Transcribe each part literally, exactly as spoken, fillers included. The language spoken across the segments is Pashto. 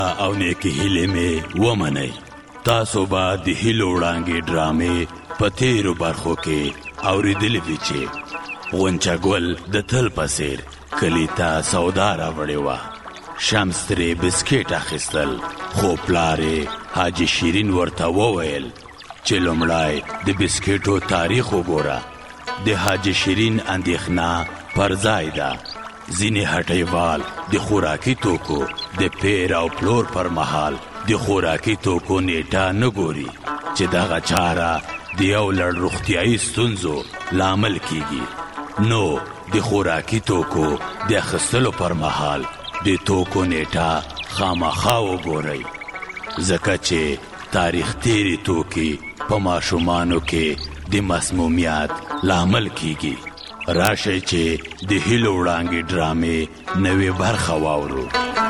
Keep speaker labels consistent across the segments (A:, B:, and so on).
A: او نیکی هیلې مې ومنئ. تاسو به د هیلو وړانګې ډرامې په تیرو برخو کې اورېدلې وي چې غونچه ګل د تل په څېر کلي ته سودا راوړې وه. شمس ترې بسکیټ اخیستل، خو پلار یې حاجي شیرین ورته وویل چې لومړی د بسکیټو تاریخ وګوره. د حاجي شیرین اندېښنه پر ځای ده. ځینې هټیوال د خوراکي توکو د پیر او پلور پر مهال د خوراکي توکو نیټه نه ګوري چې دغه چاره د یو لړ روغتیایي ستونزو لامل کیږي. نو د خوراکي توکو د اخیستلو پر مهال د توکو نیټه خامخا وګورئ، ځکه چې تاریخ تیرې توکي په ماشومانو کې د مسمومیت لامل کیږي. راشئ چې د هیلو وړانګې ډرامې نوې برخه واورو.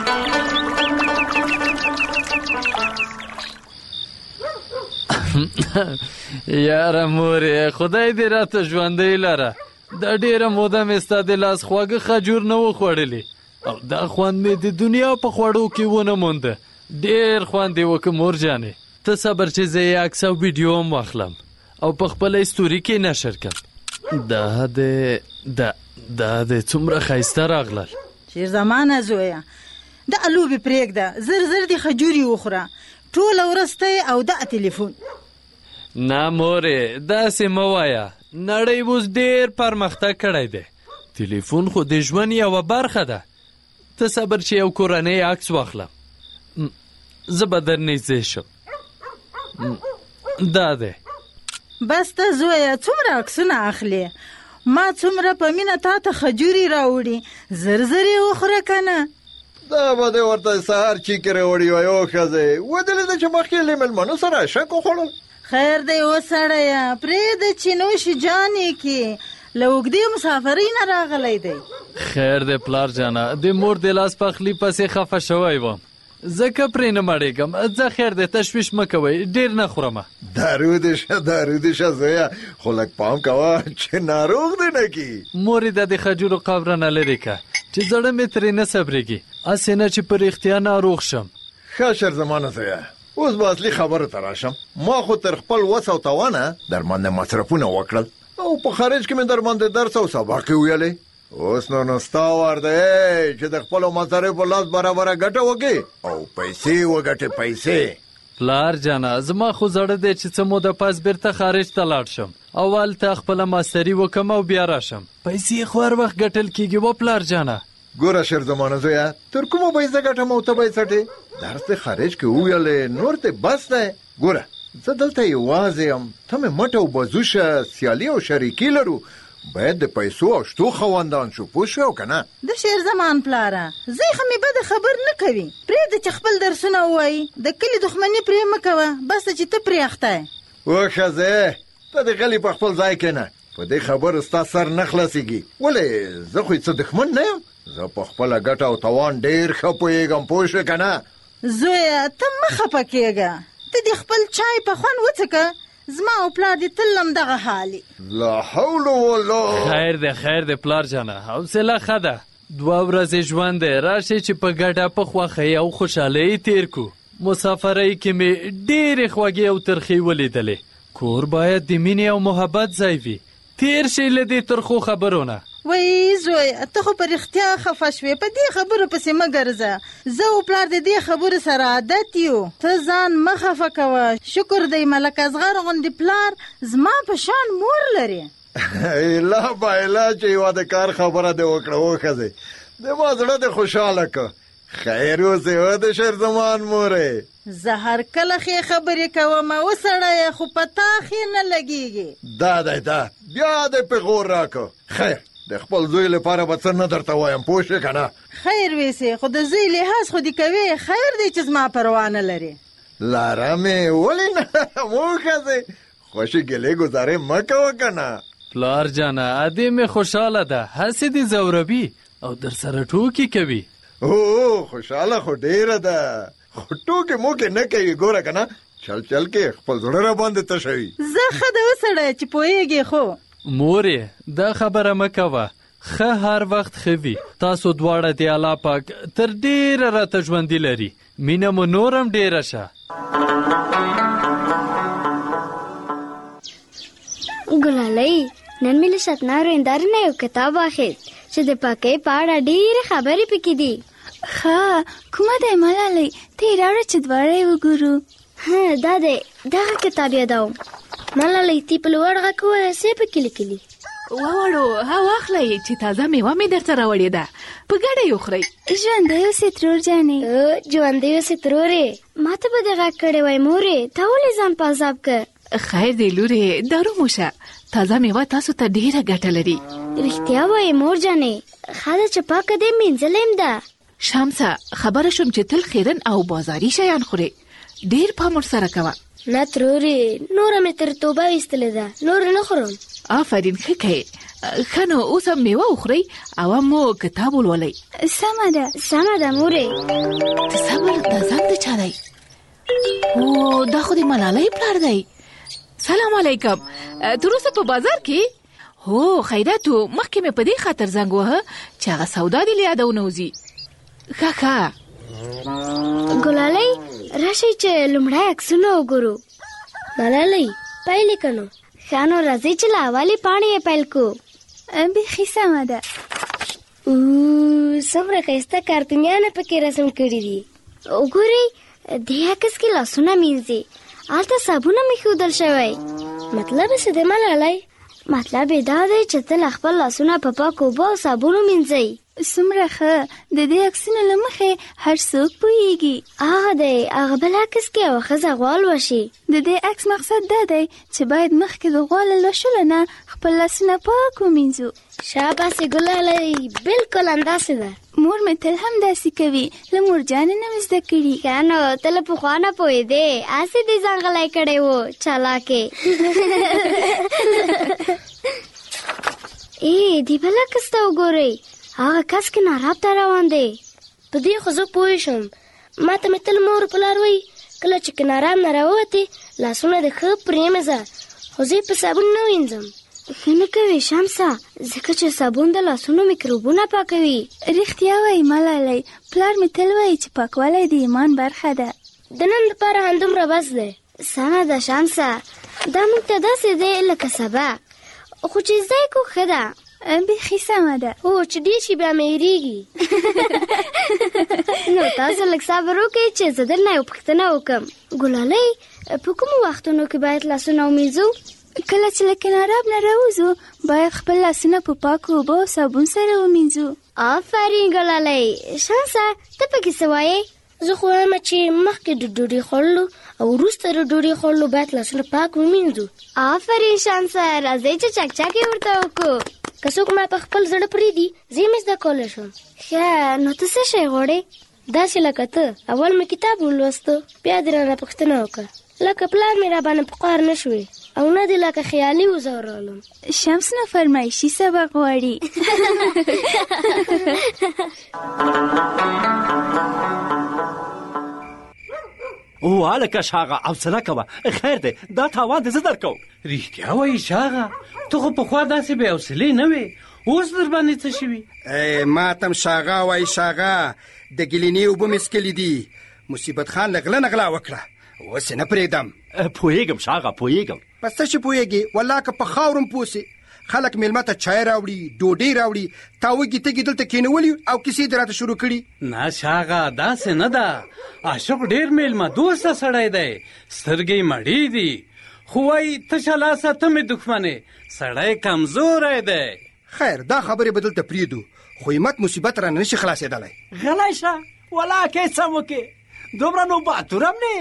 B: یاره مورې، خدای دې راته ژوندۍ لره. دا ډېره موده مې ستا د لاس خواږه خجور نه و خوړلې، او دا خوند مې د دنیا په خوړو کې ونه مونده. ډېر خوند یې وکړه مور جانې. ته صبر چې زه یې عکس او ویډیو هم واخلم او په خپله ستوري کې نشر کړم. دا د دا دا د څومره ښایسته راغلل.
C: شیر زمانه زویه، دا لوبې پرېږده، زر زر دې خجورې وخوره، ټوله ورځ ته او دا تلیفون.
B: نه مورې، داسې مه وایه، نړۍ اوس ډېر پرمختګ کړی دی. تلیفون خو د ژوند یوه برخه ده. ته صبر چې یو کورنۍ عکس واخلم. زه به در نږدې شم. دا دی.
C: بس ته زویه څومره عکسونه اخلي؟ ما څومره په مینه تا ته خجورې راوړي، زر زر یې وخوره که نه؟
D: دا به دې ورته سهار چیکې راوړي وای. او ښځې ودلې ده چې مخکې له مېلمنو سره شک وخوړل.
C: خیر دی وسړیه، پرېږده چې نوش جانې کې له اوږدې مسافرۍ نه راغلی دی.
B: خیر دی پلار جانه، د مور د لاس پخلي پسې خفه شوی وم، ځکه پرې نه مړېږم. ځه خیر دی، تشویش مه کوئ، ډېر نه خورمه.
D: دارو دې شه دارو دې شه زویه، خو لږ پام کوه چې ناروغ دې نه کي.
B: مورې دا د خجورو قبره نه لرې که چې زړه مې ترې نه صبرېږي، هسې نه چې په رښتیا ناروغ شم.
D: ښه شر زمانه زویه، اوس به اصلي خبرو ته راشم. ما خو تر خپل وس او توانه درماندې مصرفونه وکړل او په خارج کې مې درماندې درس او سبق یې ویلې. اوس نو نو ستا وار دی چې د خپلو مصارفو لاس برابره ګټه وکړې او پیسې وګټې. پیسې
B: پلار جانه، زما خو زړه دی چې څه موده پس بیرته خارج ته لاړ شم او هلته خپله ماستري وکم او بیا راشم. پیسې خو هر وخت ګټل کېږي و پلار جانه.
D: ګوره شیر زمانه زویه، تر کومه پیسه ګټم او ته به یې څټې؟ درس دې خارج کې وویلې، نور ته بس دی. ګوره زه دلته یوازې یم، ته مې مټ او بازوشه سیالي او شریکي لرو. باید د پیسو او شتو خواندان شو، پوه شوې او که نه؟
C: د شیر زمان پلاره، زیخه مې بده خبر نه کوي. پرېږده چې خپل درسونه ووایي، د کلي دښمني پرې مه کوه، بس چې ته پرې اخته یې.
D: او ښځې ته دې غلي په خپل ځای کې نه، په دې خبرو ستا سر نه خلاصېږي. ولې زه خو څه دښمن نه یم، زه په خپله ګټه او توان ډېر ښه پوهېږم، پوه شوې که نه؟
C: زویه ته مه خفه کېږه، ته دې خپل چای په خوند وڅښه، زما او پلار دې تل همدغه حالي.
D: لا حول ولا.
B: خیر دی خیر دی پلار جانه، حوصله ښه ده. دوه ورځې ژوند دی، راشئ چې په ګډه په خوښۍ او خوشحالۍ تیر کو. مسافرۍ کې مې ډېرې خوږې او ترخې ولیدلې. کور باید د مینې او محبت ځای وي. تیر شئ له دې ترخو خبرو نه.
C: وای زوی، ته خو په رښتیا خفه شوې، په دې خبرو پسې مه ګرځه. زه او پلار د دې خبرو سره عادت یو، ته ځان مه خفه کوه. شکر دی ملک اصغر غوندې پلار زما په شان مور لري.
D: اله بایله چې یوه د کار خبره دې وکړه. و ښځې زما زړه دې خوشحاله که. خیر اوسې و د شیر زمان مورې.
C: زه هر کله ښې خبرې کوم، وسړیه خو په تا ښې نه لګېږي.
D: دا دی دا بیا دې پیغور راکړه. خیر د خپل زوی لپاره به څه نه درته وایم، پوه شوې که نه؟
C: خیر ویسې، خو د زوی لحاظ خو دې کوې. خیر دی چې زما پروا نه لرې.
D: لارمې ولې نه مو ښځې، خوشي ګلې ګزارې مه کوه که نه؟
B: پلار جانه، ادې مې خوشحاله ده، هسې دې ځوروي او در سره ټوکې کوي.
D: او خوشحاله خو ډېره ده، خو ټوکې موکې نه کوي. ګوره که نه چل چل کې خپل زړه را باندې تشوي.
C: زه ښه ده وسړی چې پوهېږې. خو
B: مورې دا خبره مه کوه، ښه هر وخت ښه وي. تاسو دواړه د الله پاک تر ډېره راته ژوندي لري. مینه مو نورم ډېره شه.
E: ګلالۍ نن مې له شتنارو هندارې نه یو کتاب واخیست چې د پاکۍ په اړه ډېرې خبرې پکې دي.
F: ښه کومه دی ملالۍ؟ ته یې راوړه چې دواړه یې وګورو.
E: ها دا دی، دغه کتاب یادوم. ملالۍ تی په لوړ غږ ووایه څه پکې لیکلي؟
G: واوړو ها واخلئ چې تازه میوه مې درته راوړې ده، په ګډه یې وخورئ.
F: ژوندی اوسې ترور جانې.
E: ژوندی اوسې ترورې، ما ته به دې غږ کړی وای مورې، تا ولې ځان په عذاب که؟
G: خیر دی لورې، دارو موشه، تازه میوه تاسو ته ډېره ګټه لري.
E: رښتیا وایې مور جانې، ښه ده چې پاکه دې مینځلې م ده.
G: شمسه خبره شوم چې تل خیرن او بازاري شیان خورې، ډېر پام ورسره کوه.
E: نه ترورې، نوره مې تر توبه ویستلې ده، نور نه خورم.
G: آفرین ښه کوې. ښه نو اوس هم میوه وخورئ او مو کتاب ولولئ.
F: سمه ده
E: سمه ده مورې.
G: ته صبر، دا زنګ د چا دی؟ او دا خو د ملالۍ پلار دی. سلام علیکم، تر اوسه په بازار کې؟ هو خیراتو، مخکې مې په دې خاطر زنګ وهه چې هغه سودا دې له یاده ونوځي. ښه ښه
E: ګلالۍ راشئ چې لومړی عکسونه وګورو. ملالۍ پیل یې کړو. ښه نو راځئ چې له اولې پاڼې یې پیل کړو.
F: بیخي سمه ده.
E: څومره ښایسته کارتونیانه پکې رسم کړي دي. وګورئ دې عکس کې لاسونه مینځي، هلته صابونه مې ښودل شوی. مطلب څه دی ملالۍ؟ مطلب یې دا دی چې تل خپل لاسونه په پاکو اوبو او صابونو مینځئ.
F: څومره ښه، د دې عکسونو له مخې هر څوک پوهیږي.
E: هغه دی، هغه بل عکس کې یوه ښځه غوا لوشي.
F: د دې عکس مقصد دا دی چې باید مخکې د غوا له لوشلو نه خپل لاسونه پاک ومینځو.
E: شاباسې ګلالۍ، بالکل همداسې ده.
F: مور مې تل هم داسې کوي، له مورجانې نه مې زده کړي.
E: ښه نو ته له پخوا نه پوهېدې، هسې دې ځان غلی کړی و چالاکې. ای دې بل عکس ته وګورئ، هغه کس کې ناراب ته روان دی. په دې خو زه پوه شم، ما ته مې تل مور پلار وایي کله چې کنارام نه راووتې لاسونه دې ښه پرېمځه، خو زه په صابون نه وینځم. ښه نه کوې شمسه، ځکه چې صابون د لاسونو میکروبونه پاکوي.
F: رښتیا وایي ملالۍ، پلار مې تل وایي چې پاکوالی د ایمان برخه ده.
E: د نن لپاره همدومره بس دی. سمه ده شمسه، دا موږ ته داسې دی لکه سبق، خو چې زده یې کو ښه ده.
F: بیخي سمه ده.
E: هو چې ډېر شي بیا مې هېرېږي. نو تاسو لږ صبر وکړئ چې زه درنه یو پوښتنه وکړم. ګلالۍ په کومو وختونو کې باید لاسونه ومینځو؟
F: کله چې له کناراب نه راوځو باید خپل لاسونه په پاکو اوبو او صابون سره ومینځو.
E: آفرین ګلالۍ. شمسه ته پکې څه وایې؟ زه خو وایم چې مخکې د ډوډۍ خوړلو او وروسته د ډوډۍ خوړلو باید لاسونه پاک ومینځو. آفرین شمسه، راځئ چې چکچک یې ورته وکړو. که څوک ما په خپل زړه پرېږدي زه یې زده کولی شم. ښه نو ته څه شی غواړې؟ داسې لکه ته اول مې کتاب ولوسته، بیا دې رانه پوښتنه وکړه، لکه پلار مې را باندې په قهر نه شوې او نه دې لکه خیالي وځورولم.
F: شمس نو فرمایشي سبق غواړي.
H: او هلکه شاغه حوصله کوه، خیر دی دا تاوان دې زه درکوم.
I: رښتیا وایي شاغه، ته خو پخوا داسې بې حوصلې نه وې، اوس در باندې څه شوي؟
J: ما تم شاغه وایي شاغه، د ګلینې اوبه مې څکلي دي. مصیبت خان له غله نه غلا وکړه، اوس یې نه پرېږدم.
H: پوهېږم شاغه پوهېږم.
J: په څه شي پوهېږې؟ والله که په خاورم پوه سې، خلک میلمه ته چای راوړي، ډوډۍ راوړي، تا وږي تږي دلته کېنولي او کیسې دې راته شروع کړي.
I: نه شاغه داسې نه ده، عاشق ډېر میلمه دوسته سړی دی، سترګې مړې دي، خو وایي تشه لاسه ته مې دښمنې، سړی کمزوری دی.
J: خیر دا خبرې به دلته پرېږدو، خو همت مصیبت رانه نشي خلاصېدلی.
H: غلی شه والله کې سم وکې، دومره نو باتورم نه.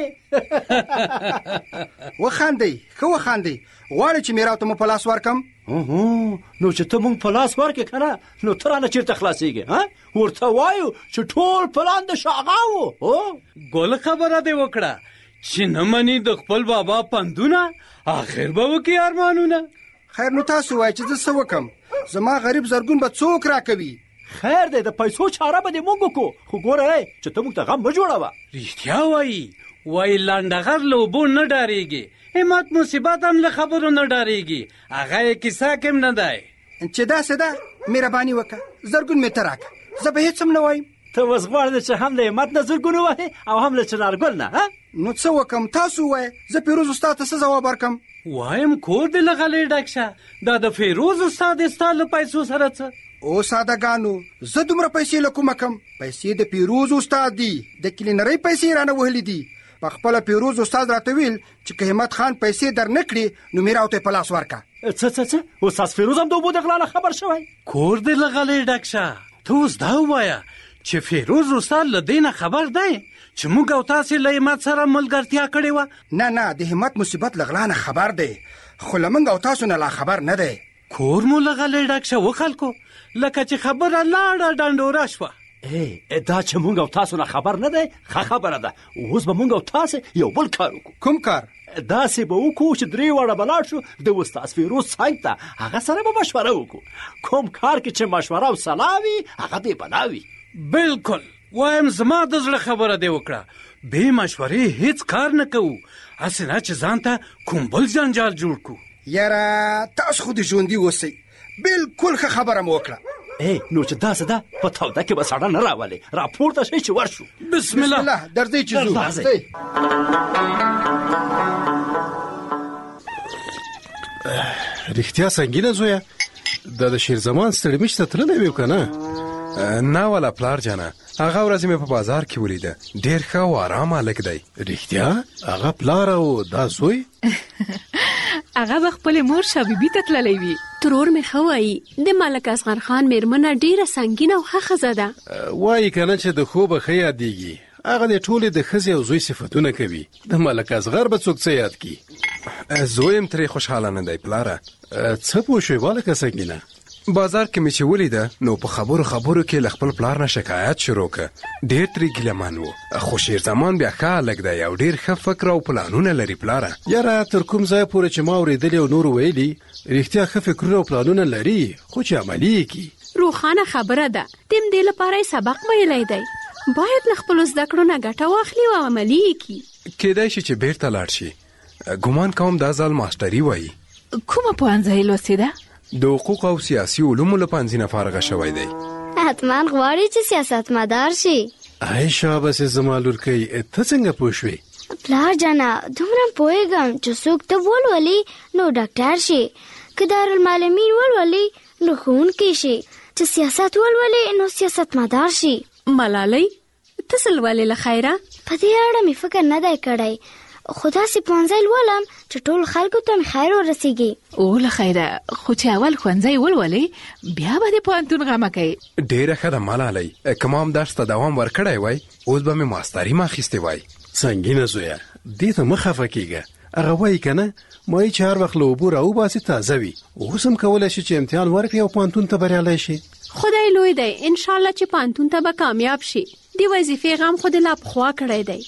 J: وخاندئ ښه وخاندئ، غواړئ چې میراو ته مو په لاس ورکم؟
H: نو چې ته مونږ په لاس ورکې که نه، نو ته رانه چېرته خلاصېږې؟ ورته وایو چې ټول پلان د شاغه و.
I: ګل خبره دې وکړه چې نه مني د خپل بابا پندونه، آخر به وکړي ارمانونه.
J: خیر نو تاسو وایئ چې زه څه وکړم؟ زما غریب زرګون به څوک راکوي؟
H: خیر دی د پیسو چاره به دې موږ وکړو، خو ګوره چې ته موږ ته غم مه جوړوه.
I: رښتیا وایي، وایي لنډغر له اوبو نه ډارېږي، همت مصیبت هم له خبرو نه ډارېږي، هغه یې کیسه کې هم نه دی.
J: چې داسې ده مهرباني وکړه زرګون مې ته راکړه زه به هېڅ هم نه وایم.
H: ته اوس غواړې چې هم له همت نه زرګونه وهې او هم له چنارګل نه ها؟
J: نو څه وکم تاسو ووایه زه پیروز استاد ته څه ځواب ورکم؟
I: وایم کور دې له غلې ډک شه. دا د فیروز استاد ستا له پیسو سره څه؟
J: او سادهګانو زه دومره پیسې له کومه کم؟ پیسې د پیروز استاد دي، د کلینرۍ پیسې رانه وهلې دي. په خپله پیروز استاد راته ویل چې که همت خان پیسې در نه کړي نو میرا ورته په لاس ورکړه.
H: څه څه څه استاد فیروز هم د اوبو د غلا نه خبر شوی؟
I: کور دې له غلې ډک شه. ته اوس دا ووایه چې فیروز استاد له دې نه خبر دی چې موږ او تاسې له همت سره ملګرتیا کړې وه؟
J: نه نه د همت مصیبت له غلا نه خبر دی، خو له موږ او تاسو نه لا خبر نه دی.
I: کور مو له غلې ډک شه و خلکو، لکه چې خبره لاړه ډنډوره شوه.
H: ای دا چې موږ او تاسو نه خبر نه دی ښه خبره ده. اوس به موږ او تاسې یو بل کار وکړو.
J: کوم کار؟
H: داسې به وکړو چې درې واړه به لاړ شو د استاد فیروز څنګ ته، هغه سره به مشوره وکړو. کوم کار کې چې مشوره او صلاح وي هغه دې بنا وي.
I: بالکل وایم زما د زړه خبره دې وکړه. بې مشورې هیڅ کار نه کوو، هسې نه چې ځان ته کوم بل جنجال جوړ کړو.
J: یاره تاسو خو دې ژوندي اوسئ. بالکل ښه خبره مو وکړه.
H: ای نو چې داسې ده په توده کې به ساړه نه راولې، راپورته شئ چې ورشو.
I: بسم الله.
J: بسم الله درځئ چې ځو.
K: رښتیا سنګینه زویه دا د شیرزمان ستړي مشت ته تللی وې که نه؟ نه والا پلار جانه، هغه ورځ مې په بازار کې ولیده، ډېر ښه او ارام هلک دی. رښتیا هغه پلار او دا زوی؟
G: هغه به خپلې مور شابیبي ته تللی وي.
L: ترور مې ښه وایي د ملک اصغر خان مېرمنه ډېره سنګینه او ښه ښځه ده.
K: وایي که نه چې د خوبه ښه یادېږي، هغه د ټولې د ښځې او زوی صفتونه کوي. د ملک اصغر به څوک څه یاد کي؟ زوی هم ترې خوشحاله نه دی پلاره. څه پوه شوې والکه سنګینه؟ بازار کې مې چې ولیده نو په خبرو خبرو کې له خپل پلار نه شکایت شروع که. ډېر ترې ګیلهمن و، خو شیرزمان بیا ښه هلک دی او ډېر ښه فکر او پلانونه لري پلاره. یاره تر کوم ځای پورې چې ما اورېدلي او نورو ویلي رښتیا ښه فکرونه او پلانونه لري، خو چې عملي یې کي.
L: روښانه خبره ده د همدې لپاره یې سبق ویلی دی، باید له خپلو زده کړو نه ګټه واخلي او عملي یې کي.
K: کیدای شي چې بیرته لاړ شي. ګمان کوم دا ځل ماسټري وایي.
G: کومه پوهنځۍ لوستې ده؟
K: د حقوق او سیاسي علومو له پوهنځي نه فارغه شوی دی.
E: حتما غواړي چې سیاستمدار شي.
K: ای شاباسې زما لورکۍ، ته څنګه پوه شوې؟
E: پلار جانه دومره پوهېږم چې څوک ته ولولي نو ډاکټر شي، که دارالمعلمین ولولي نو ښوونکی شي، چې سیاست ولولي نو سیاستمدار شي.
L: ملالۍ ته څه لولې له خیره؟
E: په دې اړه مې فکر نه دی کړی، خو داسې پوهنځی لولم چې ټول خلکو ته مې خیر ورسیږي.
G: او له خیره، خو چې اول ښوونځی ولولې بیا به دې پوهنتون غمه کوي.
K: ډېره ښه ده ملالۍ، که ما هم درس ته دوام ورکړی وای اوس به مې ماستري م اخیستې وای. سنګینه زویه دې ته مه خفه کېږه، هغه وایي که نه مایي چې هر وخت له اوبو راوباسې تازه وي. اوس هم کولی شي چې امتحان ورکړي او پوهنتون ته بریالی شي.
L: خدای لوی دی، انشاءالله چې پوهنتون ته به کامیاب شي. د وظیفې غم خو د لا پخوا کړی دی.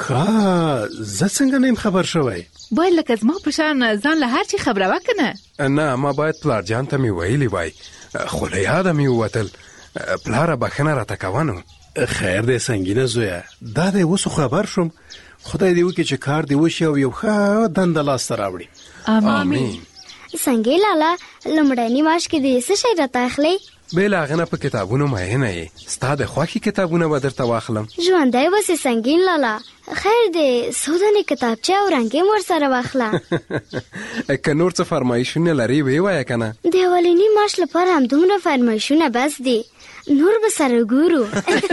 K: ښه زه څنګه نه یم خبر شوی؟
G: باید لکه زما په شان ځان له هر چي خبره وکنه.
K: نه ما باید پلار جان ته مې ویلي وای، خو له یاده مې ووتل. پلاره بخښنه راته کوه نو. خیر دی سنګینه زویه، دا دی اوس خبر شوم. خدای دې وکړي چې کار دې وشي او یو ښه دنده لاسته راوړي.
G: آمین.
E: سنګې لاله لومړني معاش کې دې څه شی راته اخلې؟
K: بېله هغه نه په کتابونو مینه یې، ستا د خوښې کتابونه به درته واخلم.
E: ژوندی اوسې سنګین لاله، خیر دی څو دانې کتابچې او رنګې م ورسره واخله.
K: که نور څه فرمایشونه لري ویې وایه که نه.
E: د اولني معاش لپاره همدومره فرمایشونه بس دي، نور به سره ګورو.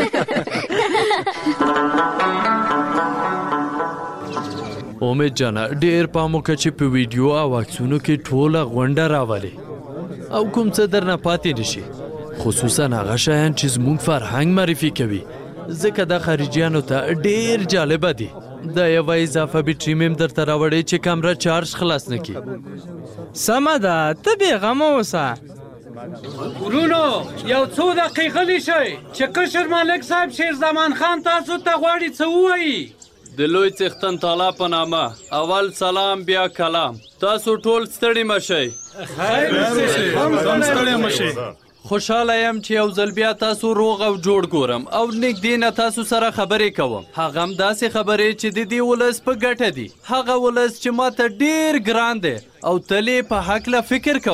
B: امید جانه ډېر پام وکړه چې په ویډیو او عکسونو کې ټوله غونډه راولې او کوم څه درنه پاتې نشي، خصوصا هغه شیان چې زموږ فرهنګ معرفي کوي، ځکه دا خارجیانو ته ډېر جالبه دي. دا یوه اضافه بیټري مې هم درته راوړې چې کمره چارج خلاص نه کړي.
M: سمه ده، ته بېغمه اوسه.
I: ورونو یو څو دقیقې غلي شئ چې کشر ملک صاحب شیرزمان خان تاسو ته غواړي څه ووایي.
B: د لوی څښتن تعالی په نامه اول سلام بیا کلام. تاسو ټول ستړي مه شئ. خوشحاله یم چې یو ځل بیا تاسو روغ او جوړ ګورم او نږدې نه تاسو سره خبرې کوم. هغه هم داسې خبرې چې د دې ولس په ګټه دي، هغه ولس چې ما ته ډېر ګران دی او تل یې په هکله فکر کوم.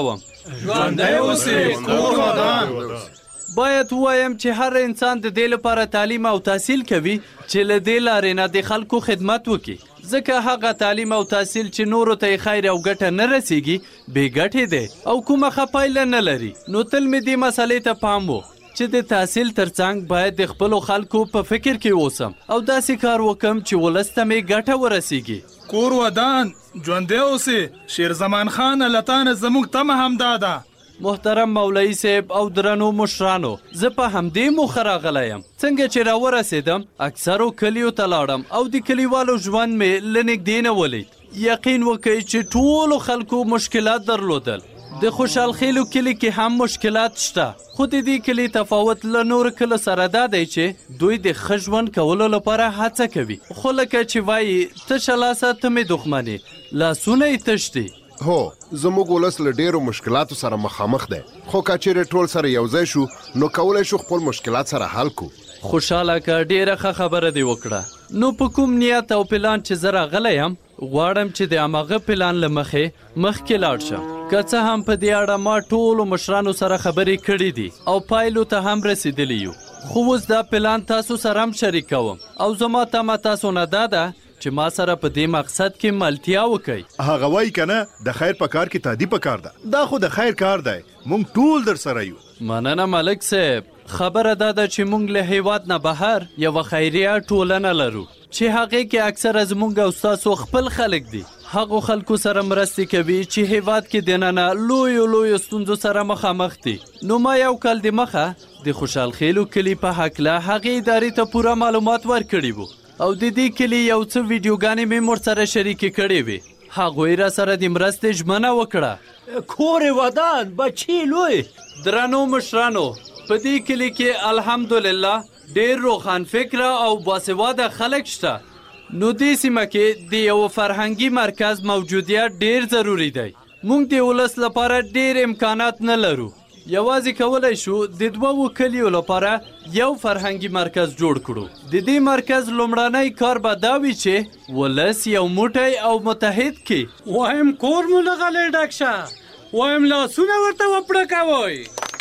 M: ژوندی اوسې کور ودان.
B: باید ووایم چې هر انسان د دې لپاره تعلیم او تحصیل کوي چې له دې لارې نه د خلکو خدمت وکړي، ځکه هغه تعلیم او تحصیل چې نورو ته یې خیر او ګټه نه رسیږي بې ګټې دی او کومه ښه پایله نه لري. نو تل مې دې مسئلې ته پام و چې د تحصیل ترڅنګ باید د خپلو خلکو په فکر کې اوسم او داسې کار وکم چې ولس ته مې ګټه ورسیږي.
M: کور ودان ژوندی اوسې. شیر زمان خان لتانه زموږ تمه همدا ده.
B: محترم مولوي صاحب او درنو مشرانو، زه په همدې موخه راغلی یم. څنګه چې راورسېدم اکثرو کلیو ته لاړم او د کلیوالو ژوند مې له نږدې نه ولید. یقین وکئ چې ټولو خلکو مشکلات درلودل. د خوشحال خیلو کلي کې هم مشکلات شته، خو د دې کلي تفاوت له نورو کلو سره دا دی چې دوی د ښه ژوند کولو لپاره هڅه کوي. خو لکه چې وایي تشه لاسه ته مې دښمنې، لاسونه یې تش دي.
N: هو زموږ ولس له ډیرو مشکلاتو سره مخامخ دی، خو که چیرې ټول سره یو ځای شو نو کولی شو خپل مشکلات سره حل کو.
B: خوشحاله که ډیره ښه خبره دې وکړه. نو په کوم نیت او پلان چې زه راغلی یم غواړم چې د هماغه پلان له مخې مخکې لاړ شم. که څه هم په دې اړه ما ټولو مشرانو سره خبرې کړې دي او پایلو ته هم رسیدلی یو، خو اوس دا پلان تاسو سره هم شریک کوم او زما تمه تاسو نه دا ده چې ما سره په دې مقصد کې ملتیا وکړئ.
O: هغه وایي که نه د خیر په کار کې تادی په کار ده. دا خو د خیر کار دی، موږ ټول در سره یو.
B: مننه ملک صاحب. خبره دا ده چې موږ له هیواد نه بهر یوه خیریه ټولنه لرو چې هغې کې اکثره زموږ او ستاسو خپل خلک دي. هغو خلکو سره مرستې کوي چې هیواد کې دننه لویو لویو ستونزو سره مخامخ دي. نو ما یو کال د مخه د خوشحال خیلو کلي په هکله هغې ادارې ته پوره معلومات ورکړي وو او د دې کلي یو څه ویډیوګانې مې ورسره شریکې کړې وې. هغوی را سره د مرستې ژمنه وکړه.
H: کور ودان بچي لوی.
B: درنو مشرانو، په دې کلي کې الحمدلله ډېر روښان فکره او باسواده خلک شته. نو دې سیمه کې د یو فرهنګي مرکز موجودیت ډېر ضروري دی. موږ د ولس لپاره ډېر امکانات نه لرو. یوازې کولی شو د دوو کلیو لپاره یو فرهنګي مرکز جوړ کړو. د دې مرکز لومړنی کار به دا وي چې ولس یو موټی او متحد کړي.
I: وایم کور مو له غلې ډک شه، وایم لاسونه ورته وپړکوئ.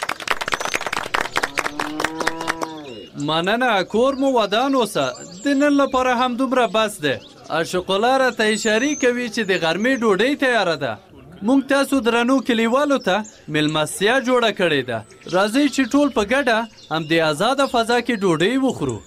B: مننه، کور مو ودان اوسه. د نن لپاره هم دومره بس دی. عاشق الله راته اشارې کوي چې د غرمې ډوډۍ تیاره ده. مونږ تاسو درنو کلیوالو ته مېلمستیا جوړه کړې ده. راځئ چې ټول په ګډه هم د آزاده فضا کې ډوډۍ وخورو.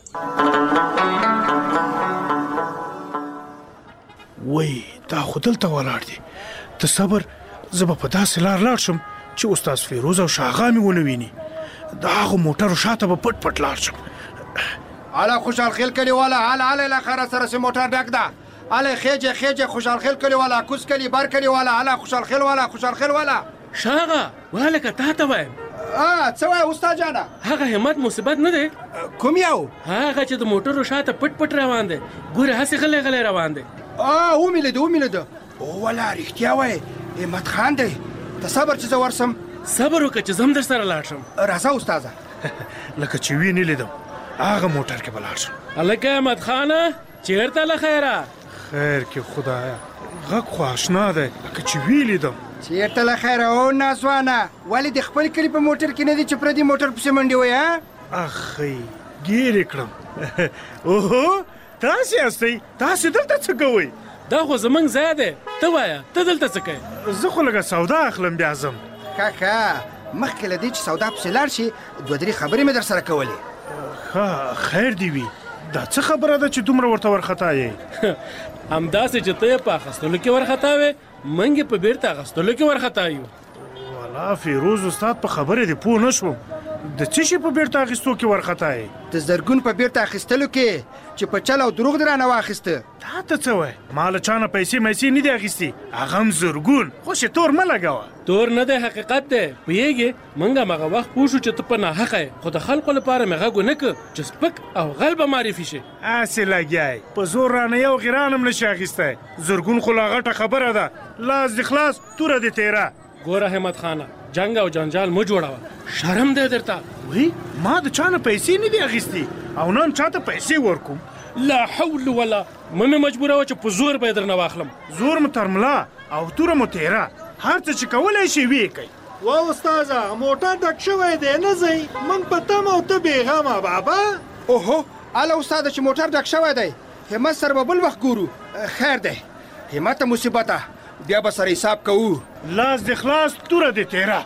P: وای دا خو دلته ولاړ دي. ته صبر، زه به په داسې لار لاړ شم چې استاد فیروز او شاغا مې ونه ویني. د هغو موټرو شاته به پټ پټ لاړ شم.
J: اله خوشحال خیل کلیواله، هله هله له خیره سره سې موټر ډک ده. اله خېجه خېجه خوشحال خیل کلیواله، کوز کلی بر کلیواله، اله خوشحال خیل والا، خوشحال خیل والا.
I: شاغا والکه تا ته وایم.
J: ا څه وای استاد جانا؟
I: هغه همت مصیبت نه دی.
J: کوم یو؟
I: هغه چې د موټرو شاته پټ پټ روان دی. ګوره هسې غلی غلی روان دی.
J: ا ومې لیده ومې لیده. او ولا رښتیا وایې همت خان دی. ته صبر چې زه ورسم.
I: صبر وکړه چې زه هم در سره لاړ شم.
J: راځه استاده.
P: لکه چې وینې لیدم هغه موټر کې به لاړ شم.
I: هلکه احمد خانه چېرته له خیره؟
P: خیر کې خدایا غږ خو اشنا دی لکه چې وی لیدم.
J: چېرته له خیره او ناسوانه، ولې د خپل کلي په موټر کې نه دي چې پردي موټر پسې منډې وایي؟ ها
P: اخی ګیر یې کړم. اوهو تاسې یاستئ؟ تاسې دلته څه کوئ؟
I: دا خو زموږ ځای دی. ته وایه ته دلته څه کوې؟
P: زه خو لږه سودا اخلم بیا ځم.
J: ښه ښه، مخکې له دې چې سودا پسې لاړ شي دوه درې خبرې مې در سره کولې.
P: ښه خیر دې وي. دا څه خبره ده چې دومره ورته ورخطا یې؟
I: همداسې چې ته یې په اخیستلو کې ورخطا وې، موږ یې په بیرته اخیستلو کې ورخطا یو.
P: والا فیروز استاد په خبرې دې پوه نه شوم. د څه شي په بیرته اخیستو کې ورخطا یې؟
J: د زرګون په بیرته اخیستلو کې چې په چل او دروغ درانه واخیسته.
P: تا ته څه وایې؟ ما له چا نه پیسې میسې نه دي اخیستې، هغه هم زرګون. خو چې تور مه لګوه.
I: تور نه دی، حقیقت دی. پوهېږې موږ هماغه وخت پوه شو چې ته په ناحقه یې، خو د خلکو لپاره مې غږ ونه کړ چې سپک او غل به معرفي شي.
P: هسې لګیا یې، په زور رانه یو غیران هم نشي اخیستی. زرګون خو لا غټه خبره ده. لاس دې خلاص توره دې تیره.
I: ګوره همت خانه، جنگ او جنجال مه جوړوه، شرم دی درته.
P: وی ما د چا نه پیسې نه دي اخیستې او نه هم چا ته پیسې ورکوم.
I: لا حول ولا، مه مې مجبوروه چې په زور به یې درنه واخلم.
P: زور مو تر ملا او توره مو تیره، هر څه چې کولی شي ویې کوئ.
J: وا استاده موټر ډک شوی دی نه ځئ موږ په تمه او ته بېغمه بابا اوهو اله استاده چې موټر ډک شوی دی همت سره به بل وخت ګورو خیر دی همت مصیبته بیا به سره حساب کوو
P: لاس د خلاص توره د تیره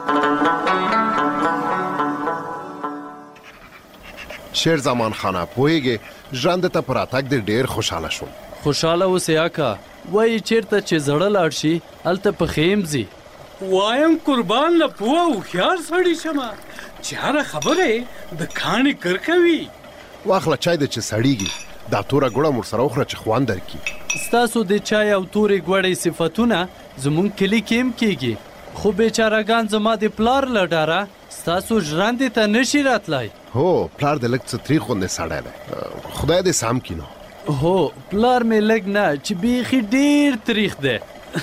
N: شیر زمان خانه پوهیږي ژوند ته پر راتګ د ډیر خوشاله شوم
B: خوشاله اوسې اکا وایي چیرته چې زړه لاړ شي هلته پښې هم ځي
I: وایم قربان له پوه هوښیار سړي شمه چې هره خبره د کاڼي کر کوي
N: واخله چای د چې سړیږي دا توره ګوړه مور سره وخوره چې خوند درکړي
B: ستاسو د چای او تورې ګوړې صفتونه زمونږ کلي کې هم کېږي خو بیچارهګان زما د پلار له ډاره ستاسو ژرندې ته نشي راتلی
N: هو پلار د لږ څه تریخ غوندې سړی دی خدای دې سم کړي نو
B: هو پلار مې لږ نه چې بیخي ډېر تریخ دی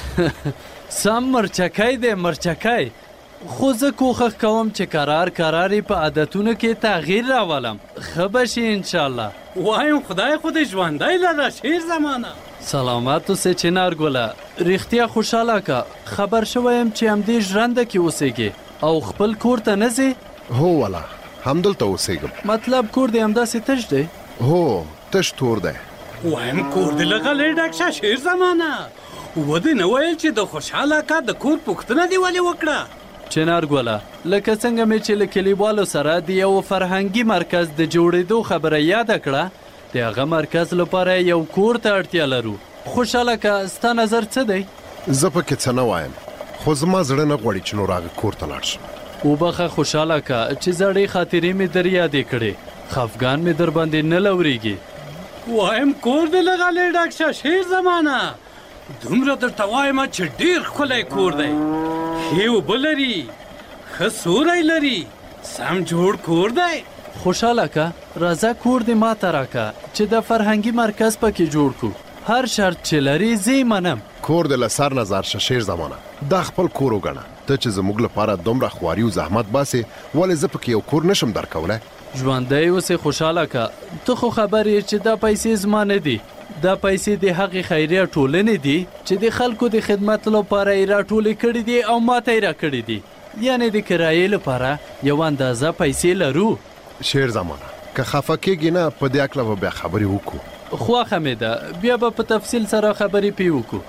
B: سم مرچکی دی مرچکی خو زه کوښښ کوم چې قرار قرارې په عادتونو کې تغییر راولم ښه به شي انشاءالله
I: وایم خدای خو دې ژوندی لره شیر زمانه
B: سلامت اوسې چنار ګله رښتیا خوشحاله که خبر شوی یم چې همدې ژرنده کې اوسېږې او خپل کور ته نه ځې
N: هو والا همدلته اوسېږم
B: مطلب کور دې همداسې تش دی
N: هو تش تور دی
I: وایم کور دې له غلې ډک شه شیر زمانه ودې نه ویل چې د خوشحاله اکا د کور پوښتنه دې ولې وکړه
B: چنار ګوله لکه څنګه مې چې له کلیوالو سره د یو فرهنګي مرکز د جوړېدو خبره یاده کړه د هغه مرکز لپاره یو کور ته اړتیا لرو خوشحاله که ستا نظر څه دی
N: زه پکې څه نه وایم خو زما زړه نه غواړي چې نور هغه کور ته لاړ شم
B: وبخه خوشحاله که چې زړې خاطرې مې در یادې کړې خفګان مې در باندې نه لورېږي
I: وایم کور دې له غلې ډک شه شیر زمانه دومره درته وایم چې ډېر ښکلی کور دی ښې اوبه لري ښه سوری لري سم جوړ کور دی
B: خوشحاله که راځه کور دې ما ته راکه چې د فرهنګي مرکز پکې جوړ کړو هر شرط چې لري زه منم
N: کور دې له سر نظر شه شیر زمانه دا خپل کور وګڼه ته چې زموږ لپاره دومره خواري او زحمت باسې ولې زه پکې یو کور نشم درکولی
B: ژوندی اوسې خوشحاله که ته خو خبر یې چې دا پیسې زما نه دي دا پیسې د هغې خیریه ټولنې دي چې د خلکو د خدمت لپاره یې راټولې کړي دي او ما ته یې راکړي دي یعنې د کرایې لپاره یو اندازه پیسې لرو
N: شیر زمانه که خفه کېږي نه په دې هکله به بیا خبرې وکړو
B: خوښه مې ده بیا به په تفصیل سره خبرې پې وکړو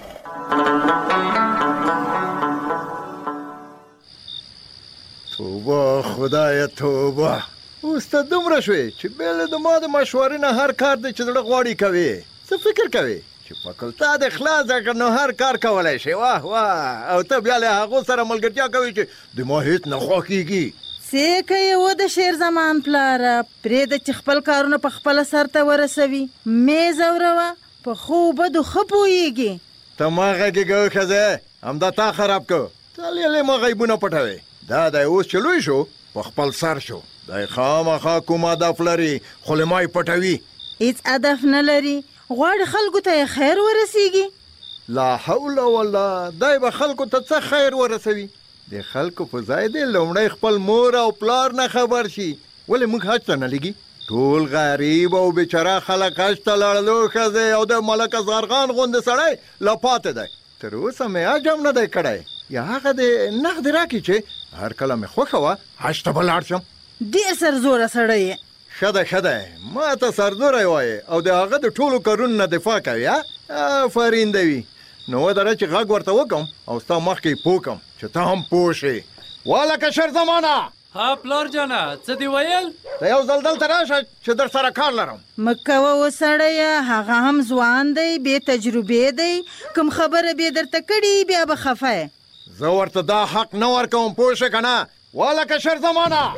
D: توبه خدایه توبه اوس ته دومره شوې چې بېله د ما د مشورې نه هر کار دی چې زړه غواړي کوې څه فکر کوې چې فکلتا د خلاص کړ نو هر کار کولی شي واه واه او ته بیا له هغو سره ملګرتیا کوې چې د ما هېڅ نه خوښېږي
C: څه کوې و د شیر زمان پلاره پرېږده چې خپل کارونه په خپله سرته ورسوي مې ځوروه په ښو بدو ښه پوهېږي
D: ته ما غږېږه ښځې همدا تا خراب کړ ته لیلې ما غیبونه پټوې دا دی اوس چې لوی شو په خپل سر شو دی خامخا کوم هدف لري خو له ما یې پټوي
C: هیڅ هدف نه لري غواړي خلکو ته یې خیر ورسیږي
D: لا حول ولا دی به خلکو ته څه خیر ورسوي د خلکو په ځای دی لومړی خپل مور او پلار نه خبر شي ولې موږ حج ته نه لګي ټول غریب او بیچاره خلک حج ته لاړلو ښځې او د ملک اصغرخان غوندې سړی لا پاتې دی تر اوسه مې حج هم نه دی کړی یا هغه د نغد راکړي چې هر کله مې خوښه وه حج ته به لاړ شم
C: ډېر سرزوره سړی یې
D: ښه ده ښه ده ما ته سرزوری وایې او د هغه د ټولو کارونو نه دفاع کوي آفرین دی وي نو ودره چې غږ ورته وکړم او ستا مخکې پوه کړم چې ته هم پوه شې والکه شر زمانه
B: ها پلار جانه څه دې ویل
D: ته یو ځل دلته راشه چې در سره کار لرم
C: مه کوه و سړیه هغه هم ځوان دی بې تجربې دی کوم خبره بې درته کړي بیا به خفه یې
D: زه ورته دا حق نه ورکوم پوه شې که نه والکه شر زمانه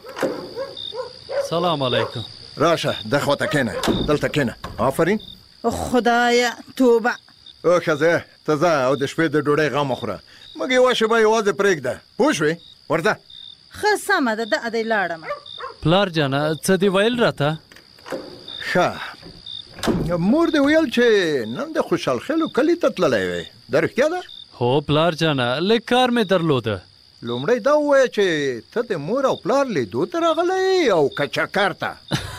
B: سلام علیکم
D: راشه د خواته کښېنه دلته کښېنه آفرین
C: خدایه توبه
D: او ښځه ته ځه او د شپې د ډوډۍ غم وخوره موږ یوه شېبه یوازې پرېږده پوه شوې ورځه
C: ښه سمه ده د ادی لاړم
B: پلار جانه څه دې ویل راته
D: ښه مور دې ویل چې نن د خوشحال خیلو کلي ته تللی وې دا رښتیا ده
B: هو پلار جانه لږ کار مې درلوده
D: لومړی دا ووایه چې ته د مور او پلار لیدو ته راغلی او که چکر ته